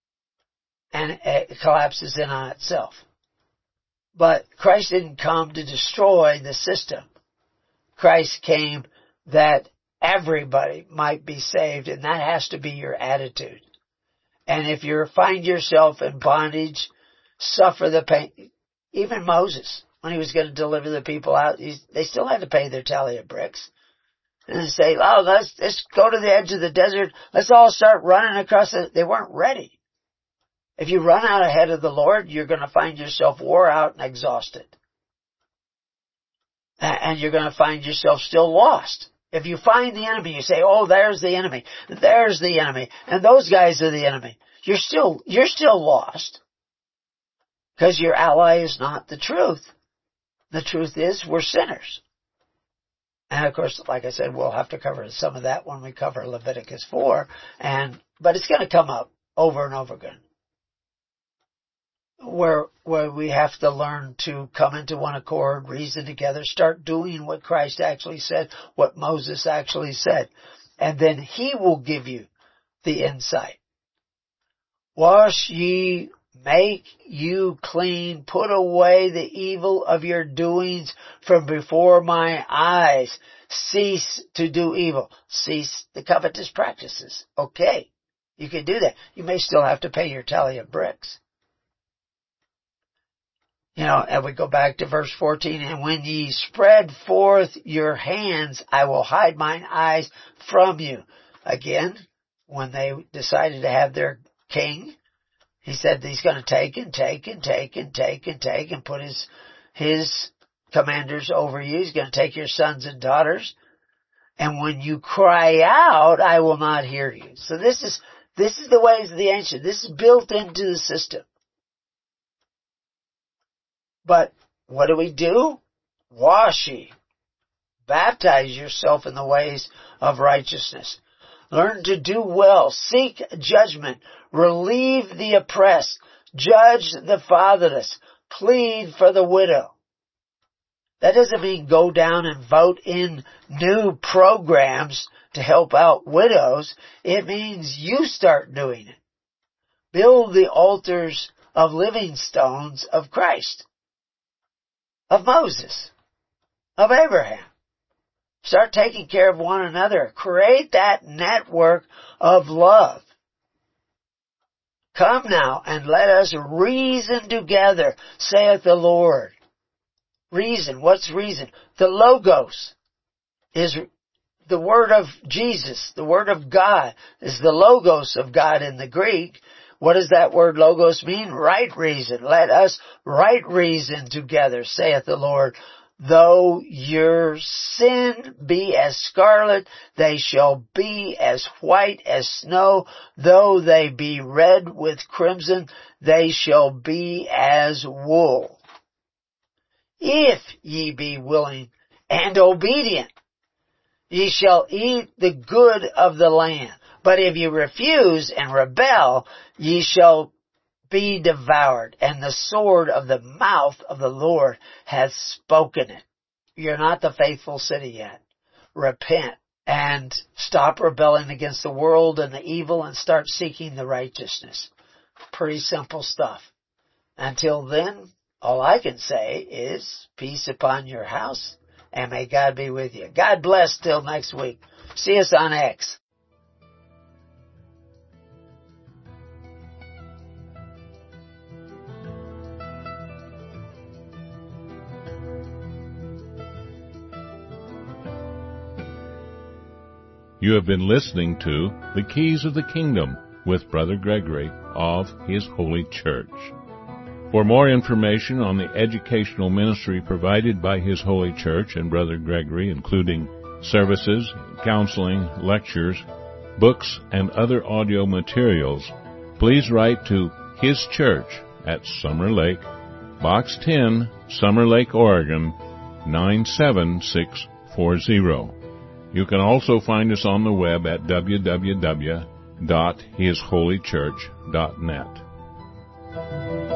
and it collapses in on itself. But Christ didn't come to destroy the system. Christ came that everybody might be saved, and that has to be your attitude. And if you find yourself in bondage, suffer the pain. Even Moses, when he was going to deliver the people out, they still had to pay their tally of bricks. And say, oh, let's go to the edge of the desert. Let's all start running across it. They weren't ready. If you run out ahead of the Lord, you're going to find yourself wore out and exhausted. And you're going to find yourself still lost. If you find the enemy, you say, oh, there's the enemy. There's the enemy. And those guys are the enemy. You're still lost. Because your ally is not the truth. The truth is we're sinners. And of course, like I said, we'll have to cover some of that when we cover Leviticus 4. But it's going to come up over and over again. Where we have to learn to come into one accord, reason together, start doing what Christ actually said, what Moses actually said. And then He will give you the insight. Wash ye, make you clean, put away the evil of your doings from before my eyes. Cease to do evil. Cease the covetous practices. Okay, you can do that. You may still have to pay your tally of bricks. And we go back to verse 14, and when ye spread forth your hands, I will hide mine eyes from you. Again, when they decided to have their king, He said that he's going to take and put his commanders over you. He's going to take your sons and daughters. And when you cry out, I will not hear you. So this is the ways of the ancient. This is built into the system. But what do? Wash ye. Baptize yourself in the ways of righteousness. Learn to do well. Seek judgment. Relieve the oppressed. Judge the fatherless. Plead for the widow. That doesn't mean go down and vote in new programs to help out widows. It means you start doing it. Build the altars of living stones of Christ, of Moses, of Abraham. Start taking care of one another. Create that network of love. Come now and let us reason together, saith the Lord. Reason. What's reason? The Logos is the word of Jesus. The word of God is the Logos of God in the Greek. What does that word Logos mean? Right reason. Let us right reason together, saith the Lord. Though your sin be as scarlet, they shall be as white as snow. Though they be red with crimson, they shall be as wool. If ye be willing and obedient, ye shall eat the good of the land. But if ye refuse and rebel, ye shall be devoured, and the sword of the mouth of the Lord hath spoken it. You're not the faithful city yet. Repent and stop rebelling against the world and the evil and start seeking the righteousness. Pretty simple stuff. Until then, all I can say is peace upon your house, and may God be with you. God bless till next week. See us on X. You have been listening to The Keys of the Kingdom with Brother Gregory of His Holy Church. For more information on the educational ministry provided by His Holy Church and Brother Gregory, including services, counseling, lectures, books, and other audio materials, please write to His Church at Summer Lake, Box 10, Summer Lake, Oregon, 97640. You can also find us on the web at www.hisholychurch.net.